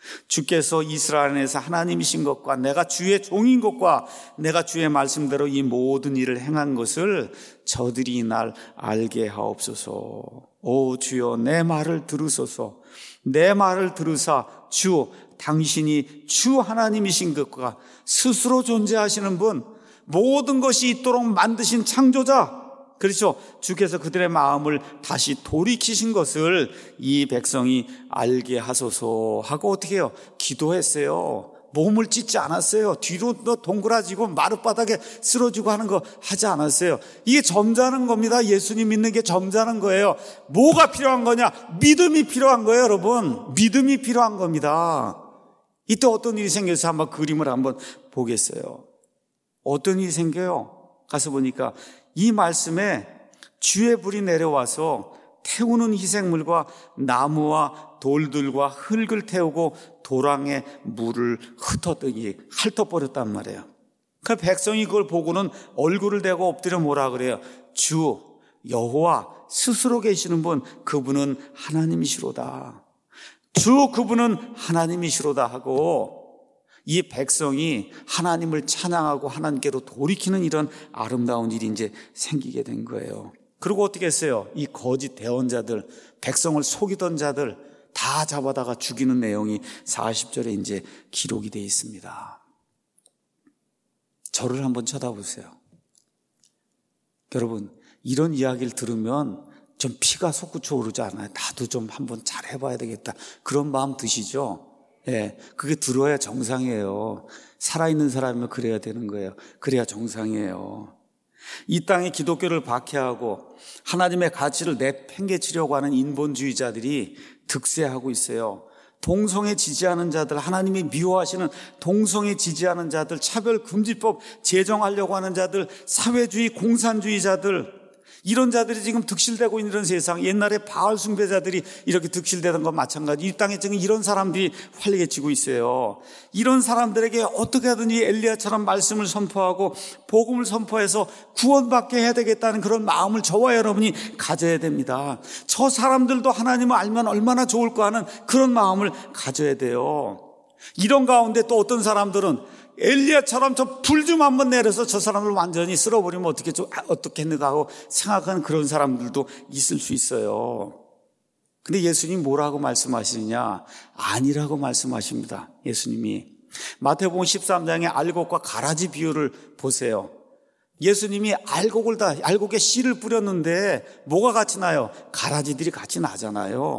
주께서 이스라엘에서 하나님이신 것과 내가 주의 종인 것과 내가 주의 말씀대로 이 모든 일을 행한 것을 저들이 이날 알게 하옵소서. 오 주여, 내 말을 들으소서. 내 말을 들으사 주, 당신이 주 하나님이신 것과 스스로 존재하시는 분, 모든 것이 있도록 만드신 창조자, 그렇죠. 주께서 그들의 마음을 다시 돌이키신 것을 이 백성이 알게 하소서 하고 어떻게 해요? 기도했어요. 몸을 찢지 않았어요. 뒤로 동그라지고 마룻바닥에 쓰러지고 하는 거 하지 않았어요. 이게 점잖은 겁니다. 예수님 믿는 게 점잖은 거예요. 뭐가 필요한 거냐? 믿음이 필요한 거예요, 여러분. 믿음이 필요한 겁니다. 이때 어떤 일이 생겨서 한번 그림을 한번 보겠어요. 어떤 일이 생겨요? 가서 보니까 이 말씀에 주의 불이 내려와서 태우는 희생물과 나무와 돌들과 흙을 태우고 도랑에 물을 흩어뜨기 핥아버렸단 말이에요. 그 백성이 그걸 보고는 얼굴을 대고 엎드려 뭐라 그래요? 주 여호와 스스로 계시는 분, 그분은 하나님이시로다. 주 그분은 하나님이시로다 하고 이 백성이 하나님을 찬양하고 하나님께로 돌이키는 이런 아름다운 일이 이제 생기게 된 거예요. 그리고 어떻게 했어요? 이 거짓 대언자들, 백성을 속이던 자들 다 잡아다가 죽이는 내용이 사십 절에 이제 기록이 되어 있습니다. 저를 한번 쳐다보세요. 여러분, 이런 이야기를 들으면 좀 피가 솟구쳐 오르지 않아요? 나도 좀 한번 잘 해봐야 되겠다, 그런 마음 드시죠? 예, 그게 들어야 정상이에요. 살아있는 사람이면 그래야 되는 거예요. 그래야 정상이에요. 이 땅에 기독교를 박해하고 하나님의 가치를 내팽개치려고 하는 인본주의자들이 득세하고 있어요. 동성애 지지하는 자들, 하나님이 미워하시는 동성애 지지하는 자들, 차별금지법 제정하려고 하는 자들, 사회주의 공산주의자들, 이런 자들이 지금 득실되고 있는 이런 세상, 옛날에 바알 숭배자들이 이렇게 득실되던 것 마찬가지. 이 땅에 지금 이런 사람들이 활개치고 있어요. 이런 사람들에게 어떻게 하든지 엘리야처럼 말씀을 선포하고 복음을 선포해서 구원받게 해야 되겠다는 그런 마음을 저와 여러분이 가져야 됩니다. 저 사람들도 하나님을 알면 얼마나 좋을까 하는 그런 마음을 가져야 돼요. 이런 가운데 또 어떤 사람들은 엘리야처럼 저 불 좀 한번 내려서 저 사람을 완전히 쓸어버리면 어떻게 좀 어떻겠는가 하고 생각하는 그런 사람들도 있을 수 있어요. 근데 예수님이 뭐라고 말씀하시느냐? 아니라고 말씀하십니다. 예수님이 마태복음 십삼 장의 알곡과 가라지 비유를 보세요. 예수님이 알곡을 다 알곡에 씨를 뿌렸는데 뭐가 같이 나요? 가라지들이 같이 나잖아요.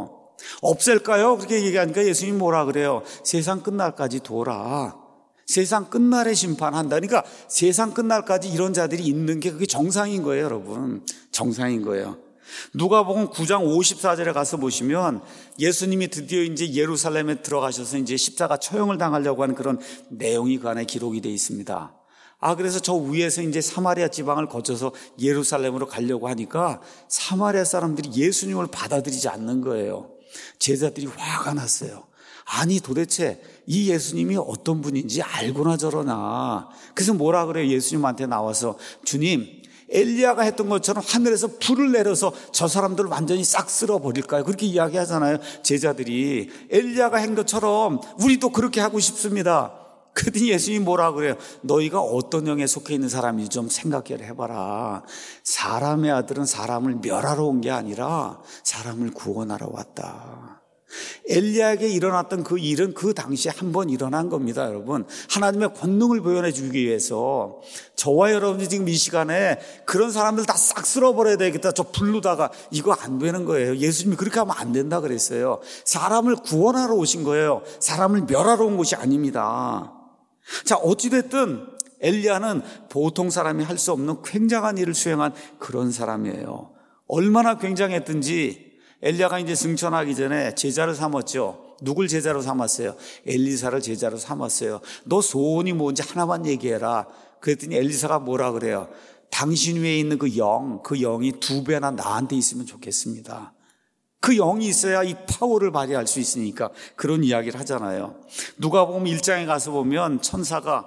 없앨까요? 그렇게 얘기하니까 예수님이 뭐라 그래요? 세상 끝날까지 둬라. 세상 끝날에 심판한다. 그러니까 세상 끝날까지 이런 자들이 있는 게 그게 정상인 거예요, 여러분. 정상인 거예요. 누가복음 구 장 오십사 절에 가서 보시면 예수님이 드디어 이제 예루살렘에 들어가셔서 이제 십자가 처형을 당하려고 하는 그런 내용이 그 안에 기록이 되어 있습니다. 아, 그래서 저 위에서 이제 사마리아 지방을 거쳐서 예루살렘으로 가려고 하니까 사마리아 사람들이 예수님을 받아들이지 않는 거예요. 제자들이 화가 났어요. 아니, 도대체 이 예수님이 어떤 분인지 알고나 저러나. 그래서 뭐라 그래요? 예수님한테 나와서 주님, 엘리야가 했던 것처럼 하늘에서 불을 내려서 저 사람들을 완전히 싹 쓸어버릴까요? 그렇게 이야기하잖아요. 제자들이 엘리야가 한 것처럼 우리도 그렇게 하고 싶습니다. 그랬더니 예수님이 뭐라 그래요? 너희가 어떤 영에 속해 있는 사람인지 좀 생각을 해봐라. 사람의 아들은 사람을 멸하러 온 게 아니라 사람을 구원하러 왔다. 엘리야에게 일어났던 그 일은 그 당시에 한 번 일어난 겁니다, 여러분. 하나님의 권능을 보여내 주기 위해서 저와 여러분이 지금 이 시간에 그런 사람들 다 싹 쓸어버려야 되겠다. 저 불르다가 이거 안 되는 거예요. 예수님이 그렇게 하면 안 된다 그랬어요. 사람을 구원하러 오신 거예요. 사람을 멸하러 온 것이 아닙니다. 자, 어찌됐든 엘리야는 보통 사람이 할 수 없는 굉장한 일을 수행한 그런 사람이에요. 얼마나 굉장했든지 엘리야가 이제 승천하기 전에 제자를 삼았죠. 누굴 제자로 삼았어요? 엘리사를 제자로 삼았어요. 너 소원이 뭔지 하나만 얘기해라. 그랬더니 엘리사가 뭐라 그래요? 당신 위에 있는 그 영, 그 영이 두 배나 나한테 있으면 좋겠습니다. 그 영이 있어야 이 파워를 발휘할 수 있으니까 그런 이야기를 하잖아요. 누가복음 일 장에 가서 보면 천사가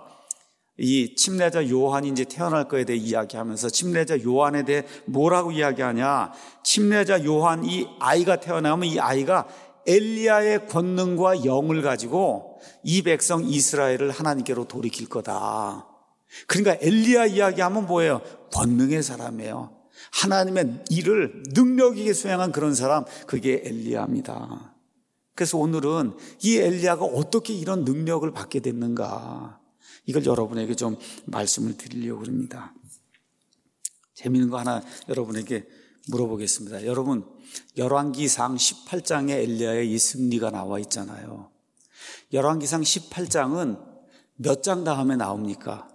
이 침례자 요한이 이제 태어날 거에 대해 이야기하면서 침례자 요한에 대해 뭐라고 이야기하냐? 침례자 요한, 이 아이가 태어나면 이 아이가 엘리야의 권능과 영을 가지고 이 백성 이스라엘을 하나님께로 돌이킬 거다. 그러니까 엘리야 이야기하면 뭐예요? 권능의 사람이에요. 하나님의 일을 능력 있게 수행한 그런 사람, 그게 엘리야입니다. 그래서 오늘은 이 엘리야가 어떻게 이런 능력을 받게 됐는가, 이걸 여러분에게 좀 말씀을 드리려고 합니다. 재미있는 거 하나 여러분에게 물어보겠습니다. 여러분, 열왕기상 십팔 장에 엘리야의 이 승리가 나와 있잖아요. 열왕기상 십팔 장은 몇 장 다음에 나옵니까?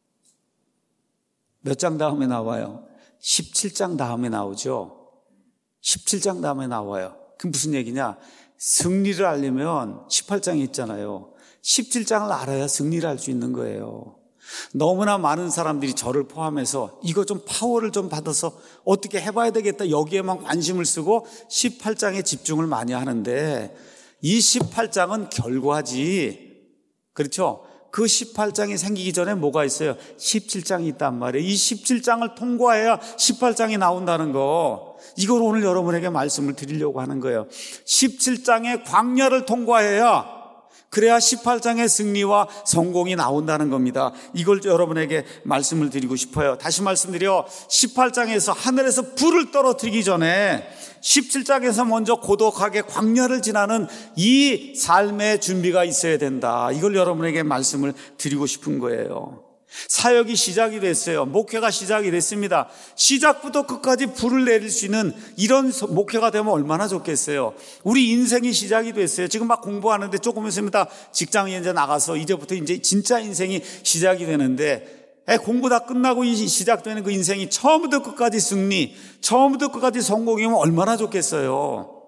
몇 장 다음에 나와요? 십칠 장 다음에 나오죠. 십칠 장 다음에 나와요. 그게 무슨 얘기냐? 승리를 알려면 십팔 장이 있잖아요. 십칠 장을 알아야 승리를 할 수 있는 거예요. 너무나 많은 사람들이 저를 포함해서 이거 좀 파워를 좀 받아서 어떻게 해봐야 되겠다, 여기에만 관심을 쓰고 십팔 장에 집중을 많이 하는데 이 십팔 장은 결과지. 그렇죠? 그 십팔 장이 생기기 전에 뭐가 있어요? 십칠 장이 있단 말이에요. 이 십칠 장을 통과해야 십팔 장이 나온다는 거. 이걸 오늘 여러분에게 말씀을 드리려고 하는 거예요. 십칠 장의 광야를 통과해야, 그래야 십팔 장의 승리와 성공이 나온다는 겁니다. 이걸 여러분에게 말씀을 드리고 싶어요. 다시 말씀드려, 십팔 장에서 하늘에서 불을 떨어뜨리기 전에 십칠 장에서 먼저 고독하게 광야를 지나는 이 삶의 준비가 있어야 된다. 이걸 여러분에게 말씀을 드리고 싶은 거예요. 사역이 시작이 됐어요. 목회가 시작이 됐습니다. 시작부터 끝까지 불을 내릴 수 있는 이런 목회가 되면 얼마나 좋겠어요. 우리 인생이 시작이 됐어요. 지금 막 공부하는데 조금 있으면 다 직장에 이제 나가서 이제부터 이제 진짜 인생이 시작이 되는데, 공부 다 끝나고 시작되는 그 인생이 처음부터 끝까지 승리, 처음부터 끝까지 성공이면 얼마나 좋겠어요.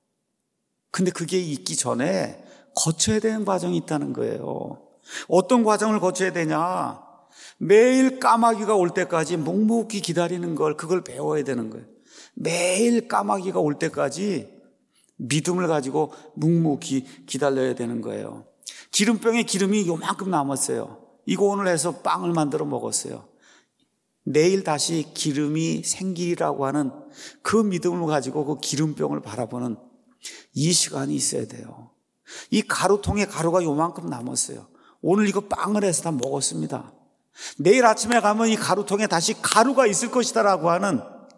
근데 그게 있기 전에 거쳐야 되는 과정이 있다는 거예요. 어떤 과정을 거쳐야 되냐? 매일 까마귀가 올 때까지 묵묵히 기다리는 걸, 그걸 배워야 되는 거예요. 매일 까마귀가 올 때까지 믿음을 가지고 묵묵히 기다려야 되는 거예요. 기름병에 기름이 요만큼 남았어요. 이거 오늘 해서 빵을 만들어 먹었어요. 내일 다시 기름이 생기리라고 하는 그 믿음을 가지고 그 기름병을 바라보는 이 시간이 있어야 돼요. 이 가루통에 가루가 요만큼 남았어요. 오늘 이거 빵을 해서 다 먹었습니다. 내일 아침에 가면 이 가루통에 다시 가루가 있을 것이다라고 하는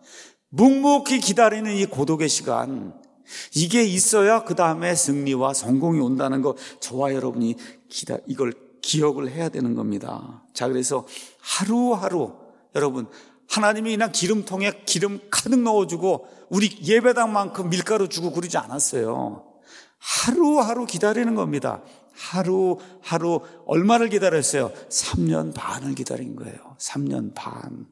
묵묵히 기다리는 이 고독의 시간, 이게 있어야 그 다음에 승리와 성공이 온다는 거, 저와 여러분이 기다, 이걸 기억을 해야 되는 겁니다. 자, 그래서 하루하루 여러분 하나님이 그냥 기름통에 기름 가득 넣어주고 우리 예배당만큼 밀가루 주고 그러지 않았어요. 하루하루 기다리는 겁니다. 하루하루 얼마를 기다렸어요? 삼 년 반을 기다린 거예요. 삼 년 반.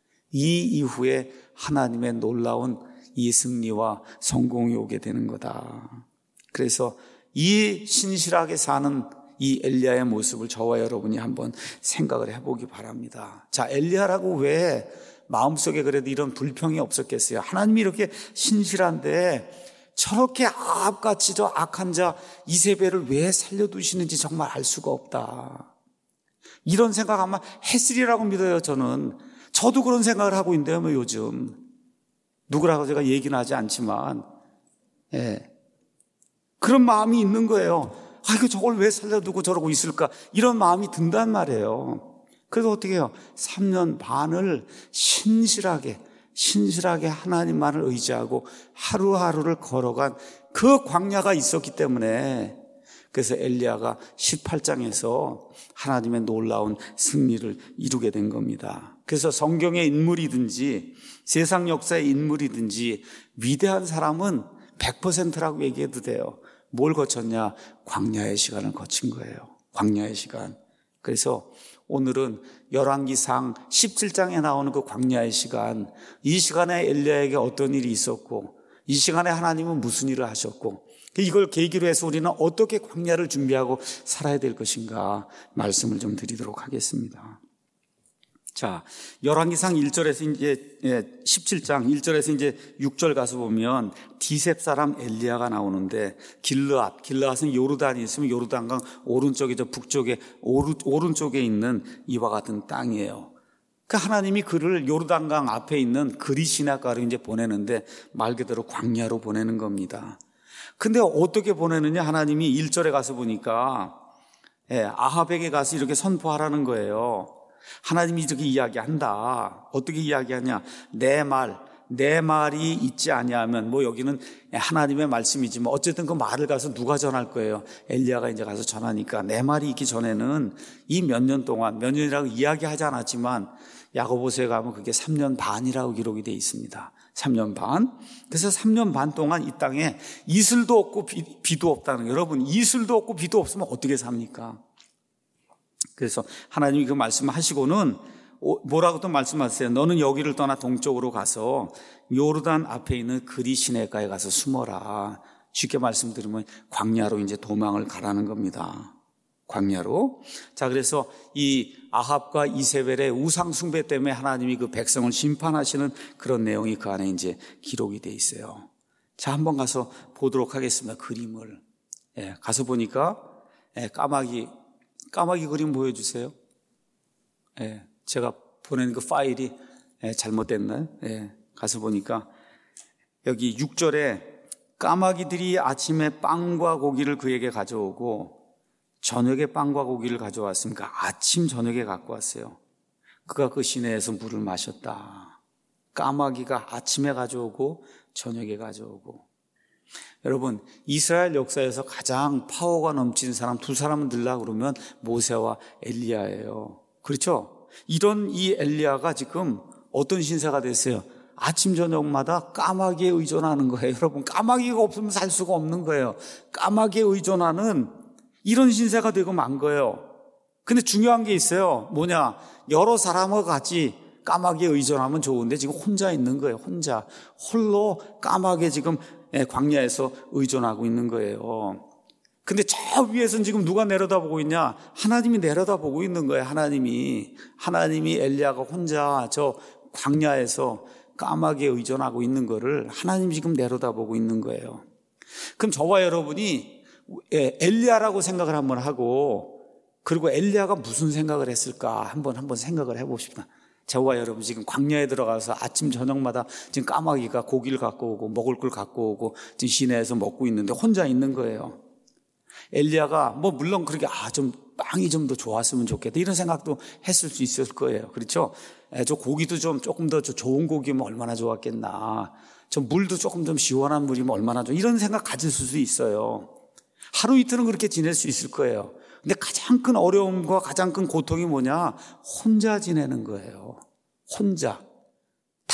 이 이후에 하나님의 놀라운 이 승리와 성공이 오게 되는 거다. 그래서 이 신실하게 사는 이 엘리야의 모습을 저와 여러분이 한번 생각을 해보기 바랍니다. 자, 엘리야라고 왜 마음속에 그래도 이런 불평이 없었겠어요? 하나님이 이렇게 신실한데 저렇게 아합같이 저 악한 자 이세벨을 왜 살려두시는지 정말 알 수가 없다. 이런 생각 아마 했으리라고 믿어요. 저는. 저도 그런 생각을 하고 있는데요. 뭐 요즘 누구라고 제가 얘기는 하지 않지만 예. 그런 마음이 있는 거예요. 아, 이거 저걸 왜 살려두고 저러고 있을까? 이런 마음이 든단 말이에요. 그래서 어떻게 해요? 삼 년 반을 신실하게 신실하게 하나님만을 의지하고 하루하루를 걸어간 그 광야가 있었기 때문에 그래서 엘리야가 십팔 장에서 하나님의 놀라운 승리를 이루게 된 겁니다. 그래서 성경의 인물이든지 세상 역사의 인물이든지 위대한 사람은 백 퍼센트라고 얘기해도 돼요. 뭘 거쳤냐? 광야의 시간을 거친 거예요. 광야의 시간. 그래서 오늘은 열왕기상 십칠 장에 나오는 그 광야의 시간, 이 시간에 엘리야에게 어떤 일이 있었고 이 시간에 하나님은 무슨 일을 하셨고 이걸 계기로 해서 우리는 어떻게 광야를 준비하고 살아야 될 것인가 말씀을 좀 드리도록 하겠습니다. 자, 열왕기상 일 절에서 이제 십칠 장 일 절에서 이제 육 절 가서 보면 디셉 사람 엘리야가 나오는데 길르앗, 길르앗은 요르단이 있으면 요르단강 오른쪽이죠. 북쪽에 오르, 오른쪽에 있는 이와 같은 땅이에요. 그 하나님이 그를 요르단강 앞에 있는 그리시나가로 이제 보내는데 말 그대로 광야로 보내는 겁니다. 근데 어떻게 보내느냐? 하나님이 일 절에 가서 보니까 예, 아합에게 가서 이렇게 선포하라는 거예요. 하나님이 이렇게 이야기한다. 어떻게 이야기하냐? 내 말, 내 말이 있지 아니하면, 뭐 여기는 하나님의 말씀이지만 어쨌든 그 말을 가서 누가 전할 거예요? 엘리야가 이제 가서 전하니까 내 말이 있기 전에는 이 몇 년 동안, 몇 년이라고 이야기하지 않았지만 야고보서에 가면 그게 삼 년 반이라고 기록이 되어 있습니다. 삼 년 반. 그래서 삼 년 반 동안 이 땅에 이슬도 없고 비, 비도 없다는 거예요. 여러분, 이슬도 없고 비도 없으면 어떻게 삽니까? 그래서 하나님이 그 말씀을 하시고는 뭐라고 또 말씀하세요? 너는 여기를 떠나 동쪽으로 가서 요르단 앞에 있는 그리시네가에 가서 숨어라. 쉽게 말씀드리면 광야로 이제 도망을 가라는 겁니다. 광야로. 자, 그래서 이 아합과 이세벨의 우상 숭배 때문에 하나님이 그 백성을 심판하시는 그런 내용이 그 안에 이제 기록이 돼 있어요. 자, 한번 가서 보도록 하겠습니다. 그림을. 예, 가서 보니까 예, 까마귀 까마귀 그림 보여주세요. 예, 제가 보낸 그 파일이 예, 잘못됐나요? 예, 가서 보니까 여기 육 절에 까마귀들이 아침에 빵과 고기를 그에게 가져오고 저녁에 빵과 고기를 가져왔으니까 아침 저녁에 갖고 왔어요. 그가 그 시내에서 물을 마셨다. 까마귀가 아침에 가져오고 저녁에 가져오고. 여러분, 이스라엘 역사에서 가장 파워가 넘치는 사람 두 사람은 들라 그러면 모세와 엘리야예요. 그렇죠? 이런 이 엘리야가 지금 어떤 신세가 됐어요? 아침 저녁마다 까마귀에 의존하는 거예요. 여러분, 까마귀가 없으면 살 수가 없는 거예요. 까마귀에 의존하는 이런 신세가 되고 만 거예요. 근데 중요한 게 있어요. 뭐냐? 여러 사람과 같이 까마귀에 의존하면 좋은데 지금 혼자 있는 거예요. 혼자. 홀로 까마귀에 지금 광야에서 의존하고 있는 거예요. 근데 저 위에서는 지금 누가 내려다보고 있냐? 하나님이 내려다보고 있는 거예요. 하나님이. 하나님이 엘리야가 혼자 저 광야에서 까마귀에 의존하고 있는 거를 하나님이 지금 내려다보고 있는 거예요. 그럼 저와 여러분이 엘리야라고 생각을 한번 하고 그리고 엘리야가 무슨 생각을 했을까 한번 한번 생각을 해봅시다. 저와 여러분 지금 광야에 들어가서 아침 저녁마다 지금 까마귀가 고기를 갖고 오고 먹을 걸 갖고 오고 지금 시내에서 먹고 있는데 혼자 있는 거예요. 엘리야가 뭐 물론 그렇게 아 좀 빵이 좀 더 좋았으면 좋겠다 이런 생각도 했을 수 있을 거예요. 그렇죠? 에, 저 고기도 좀 조금 더 좋은 고기면 얼마나 좋았겠나. 저 물도 조금 좀 시원한 물이면 얼마나 좋아. 이런 생각 가질 수 있어요. 하루 이틀은 그렇게 지낼 수 있을 거예요. 근데 가장 큰 어려움과 가장 큰 고통이 뭐냐? 혼자 지내는 거예요. 혼자.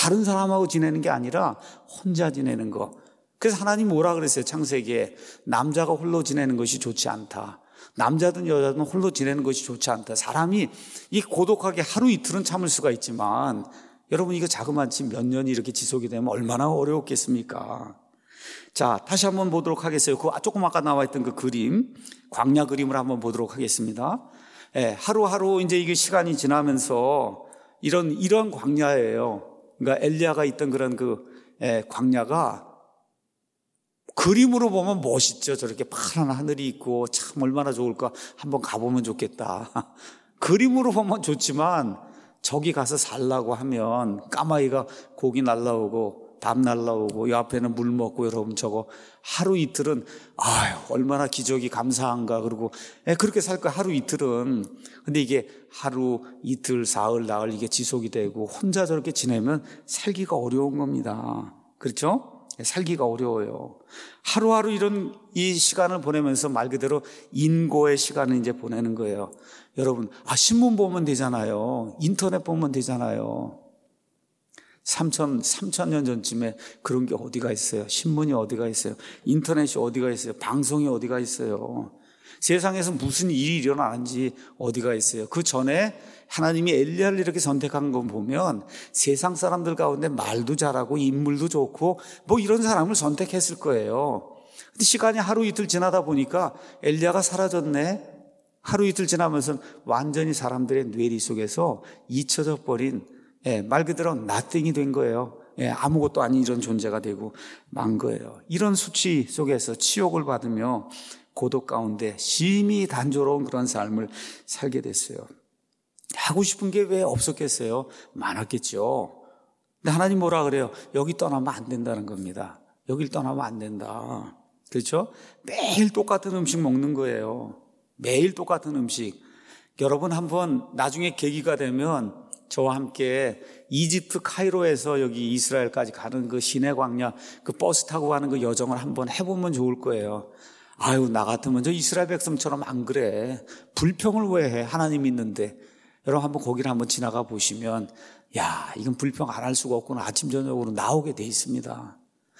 다른 사람하고 지내는 게 아니라 혼자 지내는 거. 그래서 하나님 뭐라 그랬어요? 창세기에 남자가 홀로 지내는 것이 좋지 않다. 남자든 여자든 홀로 지내는 것이 좋지 않다. 사람이 이 고독하게 하루 이틀은 참을 수가 있지만 여러분 이거 자그마치 몇 년이 이렇게 지속이 되면 얼마나 어려웠겠습니까? 자, 다시 한번 보도록 하겠어요. 그 조금 아까 나와 있던 그 그림, 광야 그림을 한번 보도록 하겠습니다. 예, 하루하루 이제 이게 시간이 지나면서 이런 이런 광야예요. 그러니까 엘리야가 있던 그런 그 예, 광야가 그림으로 보면 멋있죠. 저렇게 파란 하늘이 있고 참 얼마나 좋을까. 한번 가보면 좋겠다. 그림으로 보면 좋지만 저기 가서 살라고 하면 까마귀가 고기 날라오고 밤 날라오고 이 앞에는 물 먹고 여러분 저거 하루 이틀은 아유 얼마나 기적이 감사한가. 그리고 에, 그렇게 살 거야 하루 이틀은. 근데 이게 하루 이틀 사흘 나흘 이게 지속이 되고 혼자 저렇게 지내면 살기가 어려운 겁니다. 그렇죠? 살기가 어려워요. 하루하루 이런 이 시간을 보내면서 말 그대로 인고의 시간을 이제 보내는 거예요. 여러분, 아, 신문 보면 되잖아요. 인터넷 보면 되잖아요. 삼천, 삼천 년 전쯤에 그런 게 어디가 있어요? 신문이 어디가 있어요? 인터넷이 어디가 있어요? 방송이 어디가 있어요? 세상에서 무슨 일이 일어나는지 어디가 있어요? 그 전에 하나님이 엘리야를 이렇게 선택한 거 보면 세상 사람들 가운데 말도 잘하고 인물도 좋고 뭐 이런 사람을 선택했을 거예요. 근데 시간이 하루 이틀 지나다 보니까 엘리야가 사라졌네. 하루 이틀 지나면서 완전히 사람들의 뇌리 속에서 잊혀져 버린 예, 말 그대로 nothing이 된 거예요. 예, 아무것도 아닌 이런 존재가 되고 만 거예요. 이런 수치 속에서 치욕을 받으며 고독 가운데 심히 단조로운 그런 삶을 살게 됐어요. 하고 싶은 게 왜 없었겠어요? 많았겠죠. 근데 하나님 뭐라 그래요? 여기 떠나면 안 된다는 겁니다. 여길 떠나면 안 된다. 그렇죠? 매일 똑같은 음식 먹는 거예요. 매일 똑같은 음식. 여러분 한번 나중에 계기가 되면 저와 함께 이집트 카이로에서 여기 이스라엘까지 가는 그 시내 광야 그 버스 타고 가는 그 여정을 한번 해보면 좋을 거예요. 아유, 나 같으면 저 이스라엘 백성처럼 안 그래. 불평을 왜 해? 하나님 있는데. 여러분 한번 거기를 한번 지나가 보시면 야, 이건 불평 안 할 수가 없구나. 아침 저녁으로 나오게 돼 있습니다.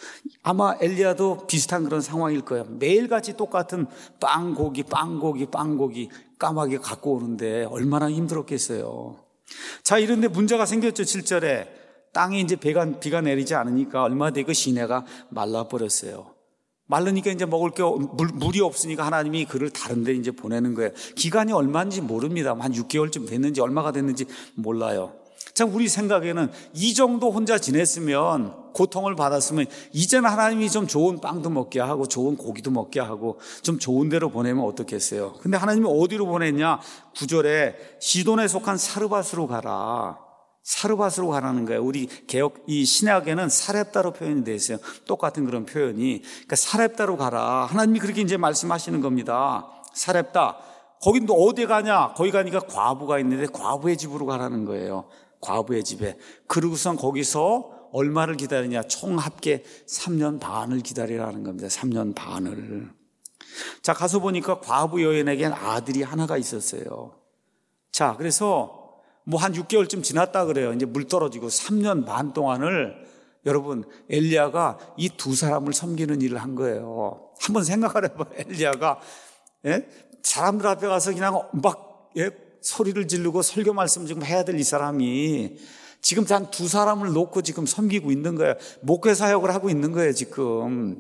아마 엘리야도 비슷한 그런 상황일 거예요. 매일같이 똑같은 빵 고기 빵 고기 빵 고기 까마귀가 갖고 오는데 얼마나 힘들었겠어요. 자, 이런데 문제가 생겼죠. 칠 절에 땅에 이제 비가, 비가 내리지 않으니까 얼마 뒤에 그 시내가 말라버렸어요. 말르니까 이제 먹을 게 물, 물이 없으니까 하나님이 그를 다른 데 이제 보내는 거예요. 기간이 얼마인지 모릅니다. 한 육 개월쯤 됐는지 얼마가 됐는지 몰라요. 참 우리 생각에는 이 정도 혼자 지냈으면 고통을 받았으면 이제는 하나님이 좀 좋은 빵도 먹게 하고 좋은 고기도 먹게 하고 좀 좋은 데로 보내면 어떻겠어요? 근데 하나님이 어디로 보냈냐? 구 절에 시돈에 속한 사르밧으로 가라. 사르밧으로 가라는 거예요. 우리 개역 이 신약에는 사렙다로 표현이 되어 있어요. 똑같은 그런 표현이. 그러니까 사렙다로 가라. 하나님이 그렇게 이제 말씀하시는 겁니다. 사렙다. 거긴 또 어디 가냐? 거기 가니까 과부가 있는데 과부의 집으로 가라는 거예요. 과부의 집에. 그러고선 거기서 얼마를 기다리냐? 총 합계 삼 년 반을 기다리라는 겁니다. 삼 년 반을. 자, 가서 보니까 과부 여인에겐 아들이 하나가 있었어요. 자, 그래서 뭐 한 육 개월쯤 지났다 그래요. 이제 물 떨어지고 삼 년 반 동안을 여러분 엘리야가 이 두 사람을 섬기는 일을 한 거예요. 한번 생각을 해봐요. 엘리야가 예? 사람들 앞에 가서 그냥 막 예? 소리를 지르고 설교 말씀 지금 해야 될 이 사람이 지금 단 두 사람을 놓고 지금 섬기고 있는 거예요. 목회 사역을 하고 있는 거예요 지금.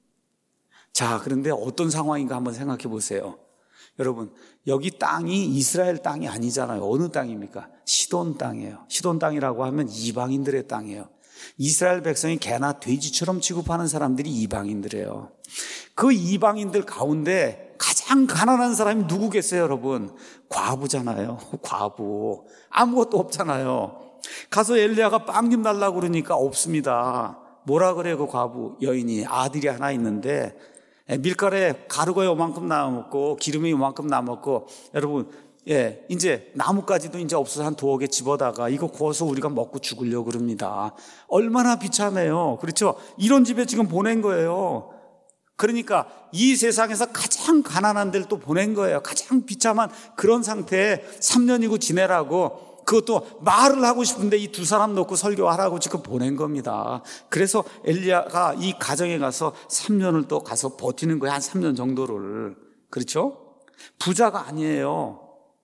자, 그런데 어떤 상황인가 한번 생각해 보세요. 여러분, 여기 땅이 이스라엘 땅이 아니잖아요. 어느 땅입니까? 시돈 땅이에요. 시돈 땅이라고 하면 이방인들의 땅이에요. 이스라엘 백성이 개나 돼지처럼 취급하는 사람들이 이방인들이에요. 그 이방인들 가운데 가장 가난한 사람이 누구겠어요, 여러분? 과부잖아요. 과부. 아무것도 없잖아요. 가서 엘리야가 빵 좀 달라고 그러니까 없습니다. 뭐라 그래요, 그 과부 여인이? 아들이 하나 있는데 밀가루에 가루가 요만큼 남았고 기름이 요만큼 남았고 여러분 예 이제 나뭇가지도 이제 없어서 한 두어 개 집어다가 이거 구워서 우리가 먹고 죽으려고 그럽니다. 얼마나 비참해요. 그렇죠? 이런 집에 지금 보낸 거예요. 그러니까 이 세상에서 가장 가난한 데를 또 보낸 거예요. 가장 비참한 그런 상태에 삼 년이고 지내라고 그것도 말을 하고 싶은데 이 두 사람 놓고 설교하라고 지금 보낸 겁니다. 그래서 엘리야가 이 가정에 가서 삼 년을 또 가서 버티는 거예요. 한 삼 년 정도를. 그렇죠? 부자가 아니에요.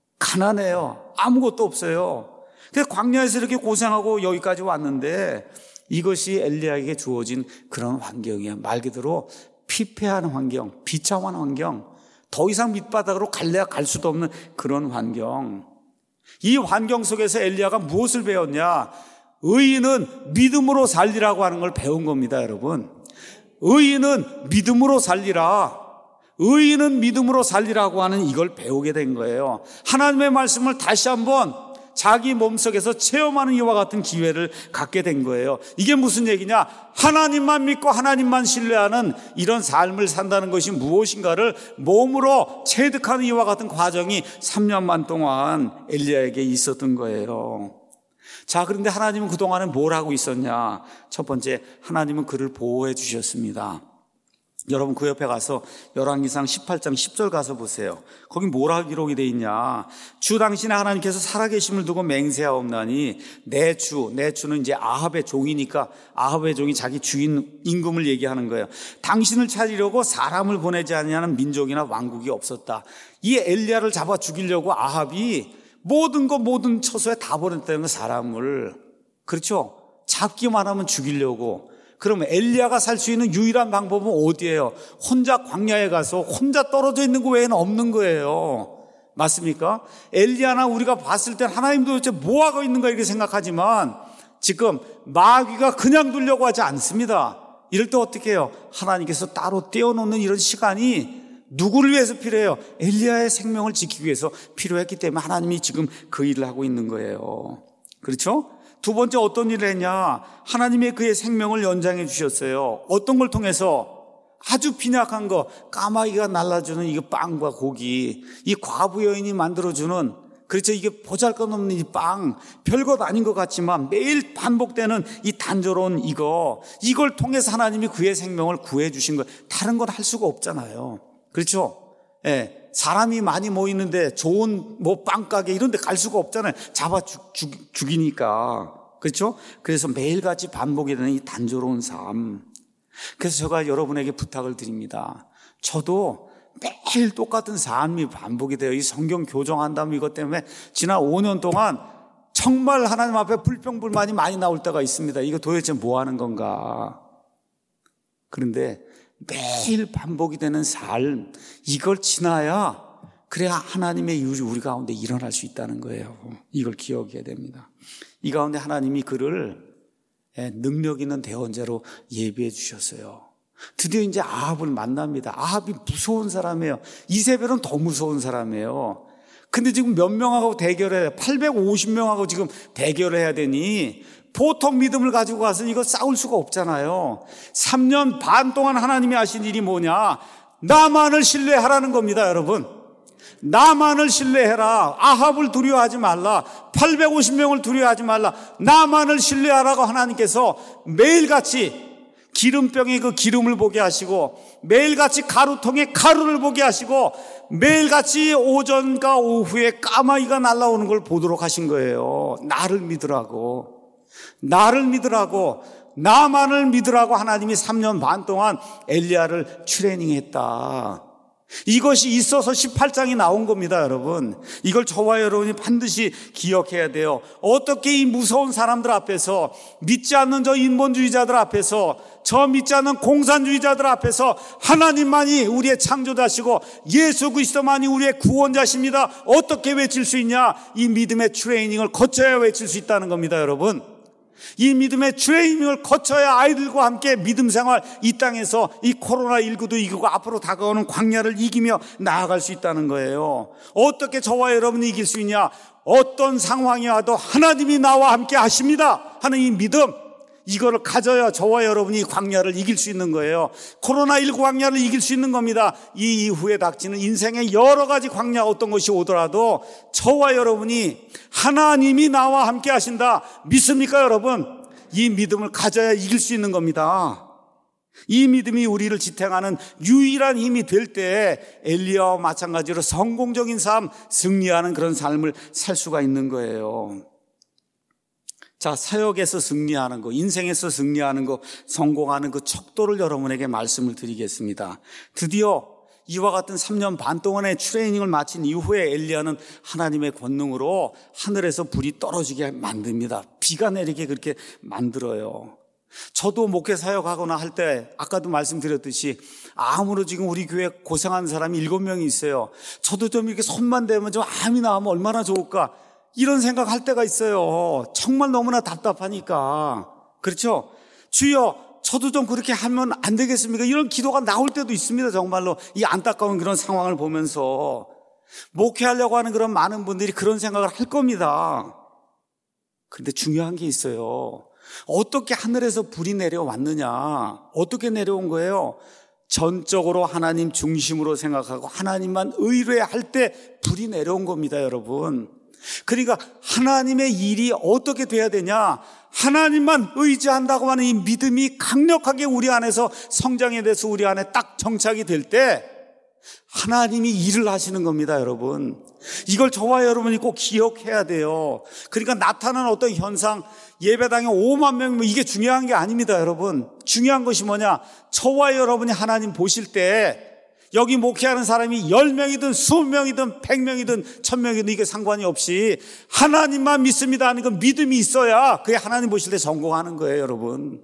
가난해요. 아무것도 없어요. 그래서 광야에서 이렇게 고생하고 여기까지 왔는데 이것이 엘리야에게 주어진 그런 환경이에요. 말 그대로 피폐한 환경, 비참한 환경, 더 이상 밑바닥으로 갈래야 갈 수도 없는 그런 환경. 이 환경 속에서 엘리야가 무엇을 배웠냐? 의인은 믿음으로 살리라고 하는 걸 배운 겁니다, 여러분. 의인은 믿음으로 살리라. 의인은 믿음으로 살리라고 하는 이걸 배우게 된 거예요. 하나님의 말씀을 다시 한번 자기 몸속에서 체험하는 이와 같은 기회를 갖게 된 거예요. 이게 무슨 얘기냐? 하나님만 믿고 하나님만 신뢰하는 이런 삶을 산다는 것이 무엇인가를 몸으로 체득하는 이와 같은 과정이 삼 년만 동안 엘리야에게 있었던 거예요. 자, 그런데 하나님은 그동안에 뭘 하고 있었냐? 첫 번째, 하나님은 그를 보호해 주셨습니다. 여러분 그 옆에 가서 열왕기상 십팔 장 십 절 가서 보세요. 거기 뭐라 기록이 돼 있냐? 주 당신의 하나님께서 살아계심을 두고 맹세하옵나니 내 주, 내 주는 이제 아합의 종이니까 아합의 종이 자기 주인 임금을 얘기하는 거예요. 당신을 찾으려고 사람을 보내지 아니하는 민족이나 왕국이 없었다. 이 엘리야를 잡아 죽이려고 아합이 모든 거 모든 처소에 다 보냈다는 거 사람을. 그렇죠? 잡기만 하면 죽이려고. 그러면 엘리야가 살 수 있는 유일한 방법은 어디예요? 혼자 광야에 가서 혼자 떨어져 있는 거 외에는 없는 거예요. 맞습니까? 엘리야나 우리가 봤을 땐 하나님도 도대체 뭐하고 있는가 이렇게 생각하지만 지금 마귀가 그냥 두려고 하지 않습니다. 이럴 때 어떻게 해요? 하나님께서 따로 떼어놓는 이런 시간이 누구를 위해서 필요해요? 엘리야의 생명을 지키기 위해서 필요했기 때문에 하나님이 지금 그 일을 하고 있는 거예요. 그렇죠? 두 번째 어떤 일을 했냐? 하나님의 그의 생명을 연장해 주셨어요. 어떤 걸 통해서? 아주 빈약한 거, 까마귀가 날라주는 이 빵과 고기, 이 과부 여인이 만들어주는, 그렇죠, 이게 보잘것없는 이 빵, 별것 아닌 것 같지만 매일 반복되는 이 단조로운 이거, 이걸 통해서 하나님이 그의 생명을 구해 주신 거예요. 다른 건 할 수가 없잖아요. 그렇죠? 예. 사람이 많이 모이는데 좋은 뭐 빵가게 이런 데 갈 수가 없잖아요. 잡아 죽, 죽, 죽이니까. 그렇죠? 그래서 매일같이 반복이 되는 이 단조로운 삶. 그래서 제가 여러분에게 부탁을 드립니다. 저도 매일 똑같은 삶이 반복이 돼요. 이 성경 교정한다면 이것 때문에 지난 오 년 동안 정말 하나님 앞에 불평불만이 많이 나올 때가 있습니다. 이거 도대체 뭐 하는 건가? 그런데 매일 반복이 되는 삶, 이걸 지나야 그래야 하나님의 일이 우리 가운데 일어날 수 있다는 거예요. 이걸 기억해야 됩니다. 이 가운데 하나님이 그를 능력 있는 대언자로 예비해 주셨어요. 드디어 이제 아합을 만납니다. 아합이 무서운 사람이에요. 이세벨은 더 무서운 사람이에요. 근데 지금 몇 명하고 대결해야 돼? 팔백오십 명하고 지금 대결을 해야 되니 보통 믿음을 가지고 가서 이거 싸울 수가 없잖아요. 삼 년 반 동안 하나님이 하신 일이 뭐냐? 나만을 신뢰하라는 겁니다, 여러분. 나만을 신뢰해라. 아합을 두려워하지 말라. 팔백오십 명을 두려워하지 말라. 나만을 신뢰하라고 하나님께서 매일같이 기름병에 그 기름을 보게 하시고 매일같이 가루통에 가루를 보게 하시고 매일같이 오전과 오후에 까마귀가 날아오는 걸 보도록 하신 거예요. 나를 믿으라고. 나를 믿으라고, 나만을 믿으라고 하나님이 삼 년 반 동안 엘리야를 트레이닝했다. 이것이 있어서 십팔 장이 나온 겁니다, 여러분. 이걸 저와 여러분이 반드시 기억해야 돼요. 어떻게 이 무서운 사람들 앞에서, 믿지 않는 저 인본주의자들 앞에서, 저 믿지 않는 공산주의자들 앞에서 하나님만이 우리의 창조자시고 예수 그리스도만이 우리의 구원자십니다. 어떻게 외칠 수 있냐? 이 믿음의 트레이닝을 거쳐야 외칠 수 있다는 겁니다, 여러분. 이 믿음의 트레이닝을 거쳐야 아이들과 함께 믿음 생활 이 땅에서 이 코로나십구도 이기고 앞으로 다가오는 광야를 이기며 나아갈 수 있다는 거예요. 어떻게 저와 여러분이 이길 수 있냐? 어떤 상황이 와도 하나님이 나와 함께 하십니다 하는 이 믿음, 이거를 가져야 저와 여러분이 광야를 이길 수 있는 거예요. 코로나십구 광야를 이길 수 있는 겁니다. 이 이후에 닥치는 인생의 여러 가지 광야 어떤 것이 오더라도 저와 여러분이 하나님이 나와 함께 하신다 믿습니까, 여러분? 이 믿음을 가져야 이길 수 있는 겁니다. 이 믿음이 우리를 지탱하는 유일한 힘이 될 때 엘리야와 마찬가지로 성공적인 삶, 승리하는 그런 삶을 살 수가 있는 거예요. 자, 사역에서 승리하는 거, 인생에서 승리하는 거, 성공하는 그 척도를 여러분에게 말씀을 드리겠습니다. 드디어 이와 같은 삼 년 반 동안의 트레이닝을 마친 이후에 엘리야는 하나님의 권능으로 하늘에서 불이 떨어지게 만듭니다. 비가 내리게 그렇게 만들어요. 저도 목회 사역하거나 할 때 아까도 말씀드렸듯이 암으로 지금 우리 교회 고생하는 사람이 일곱 명이 있어요. 저도 좀 이렇게 손만 대면 좀 암이 나오면 얼마나 좋을까 이런 생각할 때가 있어요. 정말 너무나 답답하니까. 그렇죠? 주여 저도 좀 그렇게 하면 안 되겠습니까? 이런 기도가 나올 때도 있습니다. 정말로 이 안타까운 그런 상황을 보면서 목회하려고 하는 그런 많은 분들이 그런 생각을 할 겁니다. 그런데 중요한 게 있어요. 어떻게 하늘에서 불이 내려왔느냐? 어떻게 내려온 거예요? 전적으로 하나님 중심으로 생각하고 하나님만 의뢰할 때 불이 내려온 겁니다, 여러분. 그러니까 하나님의 일이 어떻게 돼야 되냐? 하나님만 의지한다고 하는 이 믿음이 강력하게 우리 안에서 성장이 돼서 우리 안에 딱 정착이 될 때 하나님이 일을 하시는 겁니다, 여러분. 이걸 저와 여러분이 꼭 기억해야 돼요. 그러니까 나타나는 어떤 현상, 예배당에 오만 명, 이게 중요한 게 아닙니다, 여러분. 중요한 것이 뭐냐? 저와 여러분이 하나님 보실 때 여기 목회하는 사람이 열 명이든 이십 명이든 백 명이든 천 명이든 이게 상관이 없이 하나님만 믿습니다 하는 그 믿음이 있어야 그게 하나님 보실 때 성공하는 거예요, 여러분.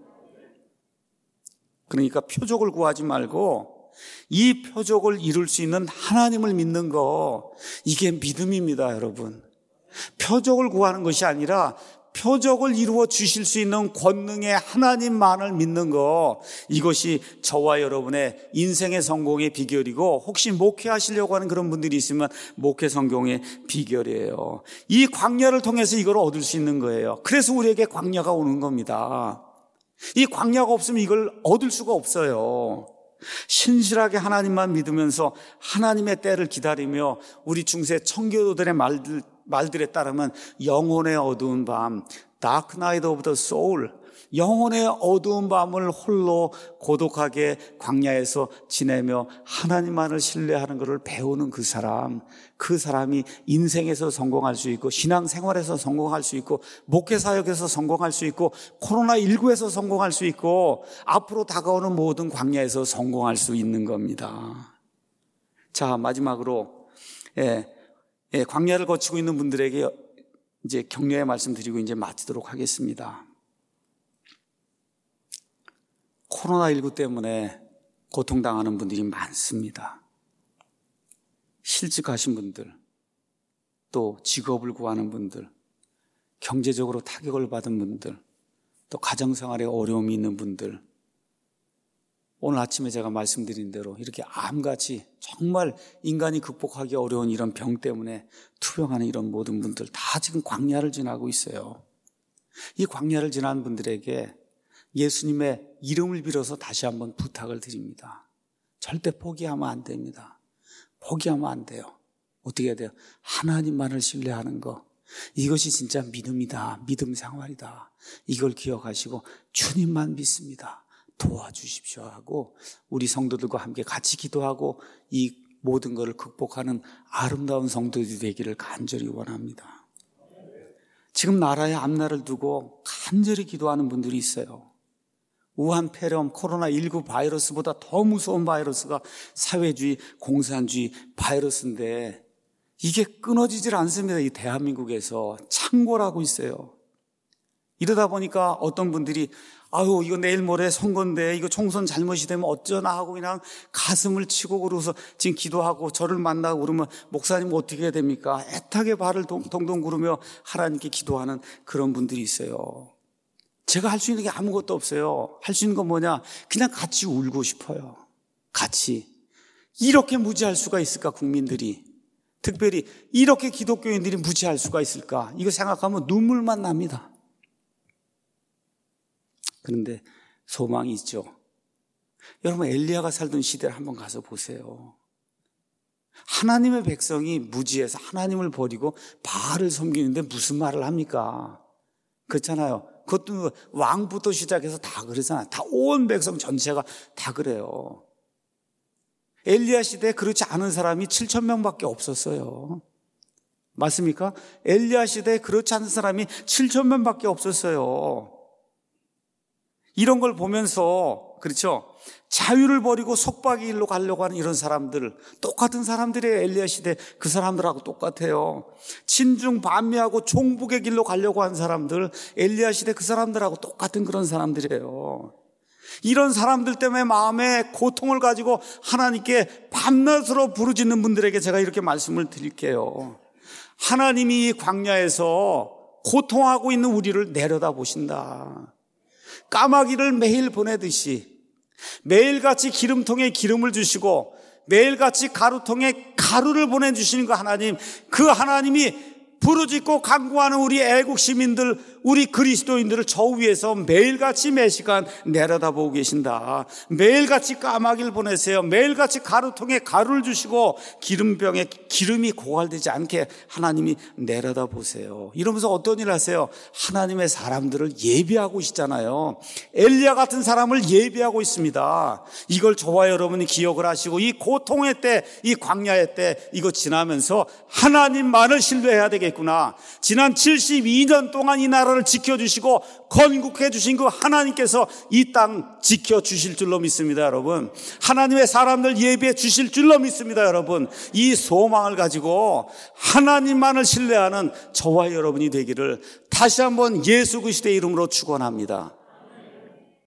그러니까 표적을 구하지 말고 이 표적을 이룰 수 있는 하나님을 믿는 거, 이게 믿음입니다, 여러분. 표적을 구하는 것이 아니라 표적을 이루어 주실 수 있는 권능의 하나님만을 믿는 거, 이것이 저와 여러분의 인생의 성공의 비결이고, 혹시 목회하시려고 하는 그런 분들이 있으면 목회 성공의 비결이에요. 이 광야를 통해서 이걸 얻을 수 있는 거예요. 그래서 우리에게 광야가 오는 겁니다. 이 광야가 없으면 이걸 얻을 수가 없어요. 신실하게 하나님만 믿으면서 하나님의 때를 기다리며 우리 중세 청교도들의 말들, 말들에 따르면 영혼의 어두운 밤, Dark Night of the Soul, 영혼의 어두운 밤을 홀로 고독하게 광야에서 지내며 하나님만을 신뢰하는 것을 배우는 그 사람, 그 사람이 인생에서 성공할 수 있고 신앙생활에서 성공할 수 있고 목회사역에서 성공할 수 있고 코로나십구에서 성공할 수 있고 앞으로 다가오는 모든 광야에서 성공할 수 있는 겁니다. 자, 마지막으로 예, 예, 광야를 거치고 있는 분들에게 이제 격려의 말씀 드리고 이제 마치도록 하겠습니다. 코로나십구 때문에 고통당하는 분들이 많습니다. 실직하신 분들, 또 직업을 구하는 분들, 경제적으로 타격을 받은 분들, 또 가정생활에 어려움이 있는 분들, 오늘 아침에 제가 말씀드린 대로 이렇게 암같이 정말 인간이 극복하기 어려운 이런 병 때문에 투병하는 이런 모든 분들 다 지금 광야를 지나고 있어요. 이 광야를 지난 분들에게 예수님의 이름을 빌어서 다시 한번 부탁을 드립니다. 절대 포기하면 안 됩니다. 포기하면 안 돼요. 어떻게 해야 돼요? 하나님만을 신뢰하는 거. 이것이 진짜 믿음이다. 믿음 생활이다. 이걸 기억하시고 주님만 믿습니다. 도와주십시오 하고 우리 성도들과 함께 같이 기도하고 이 모든 것을 극복하는 아름다운 성도들이 되기를 간절히 원합니다. 지금 나라의 앞날을 두고 간절히 기도하는 분들이 있어요. 우한 폐렴, 코로나십구 바이러스보다 더 무서운 바이러스가 사회주의, 공산주의 바이러스인데 이게 끊어지질 않습니다. 이 대한민국에서 창궐하고 있어요. 이러다 보니까 어떤 분들이 아유 이거 내일 모레 선거인데 이거 총선 잘못이 되면 어쩌나 하고 그냥 가슴을 치고 그러고서 지금 기도하고 저를 만나고 그러면 목사님 어떻게 해야 됩니까? 애타게 발을 동동 구르며 하나님께 기도하는 그런 분들이 있어요. 제가 할 수 있는 게 아무것도 없어요. 할 수 있는 건 뭐냐? 그냥 같이 울고 싶어요. 같이. 이렇게 무지할 수가 있을까, 국민들이? 특별히 이렇게 기독교인들이 무지할 수가 있을까? 이거 생각하면 눈물만 납니다. 그런데 소망이 있죠. 여러분 엘리야가 살던 시대를 한번 가서 보세요. 하나님의 백성이 무지해서 하나님을 버리고 바알을 섬기는데 무슨 말을 합니까? 그렇잖아요. 그것도 왕부터 시작해서 다 그러잖아요. 다 온 백성 전체가 다 그래요. 엘리야 시대에 그렇지 않은 사람이 칠천 명밖에 없었어요. 맞습니까? 엘리야 시대에 그렇지 않은 사람이 칠천 명밖에 없었어요. 이런 걸 보면서, 그렇죠? 자유를 버리고 속박의 일로 가려고 하는 이런 사람들, 똑같은 사람들이에요. 엘리야 시대 그 사람들하고 똑같아요. 친중 반미하고 종북의 길로 가려고 하는 사람들, 엘리야 시대 그 사람들하고 똑같은 그런 사람들이에요. 이런 사람들 때문에 마음에 고통을 가지고 하나님께 밤낮으로 부르짖는 분들에게 제가 이렇게 말씀을 드릴게요. 하나님이 이 광야에서 고통하고 있는 우리를 내려다 보신다. 까마귀를 매일 보내듯이 매일같이 기름통에 기름을 주시고 매일같이 가루통에 가루를 보내주시는 그 하나님, 그 하나님이 부르짖고 간구하는 우리 애국 시민들, 우리 그리스도인들을 저 위에서 매일같이 매시간 내려다보고 계신다. 매일같이 까마귀를 보내세요. 매일같이 가루통에 가루를 주시고 기름병에 기름이 고갈되지 않게 하나님이 내려다보세요. 이러면서 어떤 일을 하세요? 하나님의 사람들을 예비하고 있잖아요. 엘리야 같은 사람을 예비하고 있습니다. 이걸 저와 여러분이 기억을 하시고 이 고통의 때, 이 광야의 때 이거 지나면서 하나님만을 신뢰해야 되겠구나. 지난 칠십이 년 동안 이 나라를 지켜주시고 건국해 주신 그 하나님께서 이 땅 지켜주실 줄로 믿습니다. 여러분, 하나님의 사람들 예비해 주실 줄로 믿습니다. 여러분, 이 소망을 가지고 하나님만을 신뢰하는 저와 여러분이 되기를 다시 한번 예수 그리스도의 이름으로 축원합니다.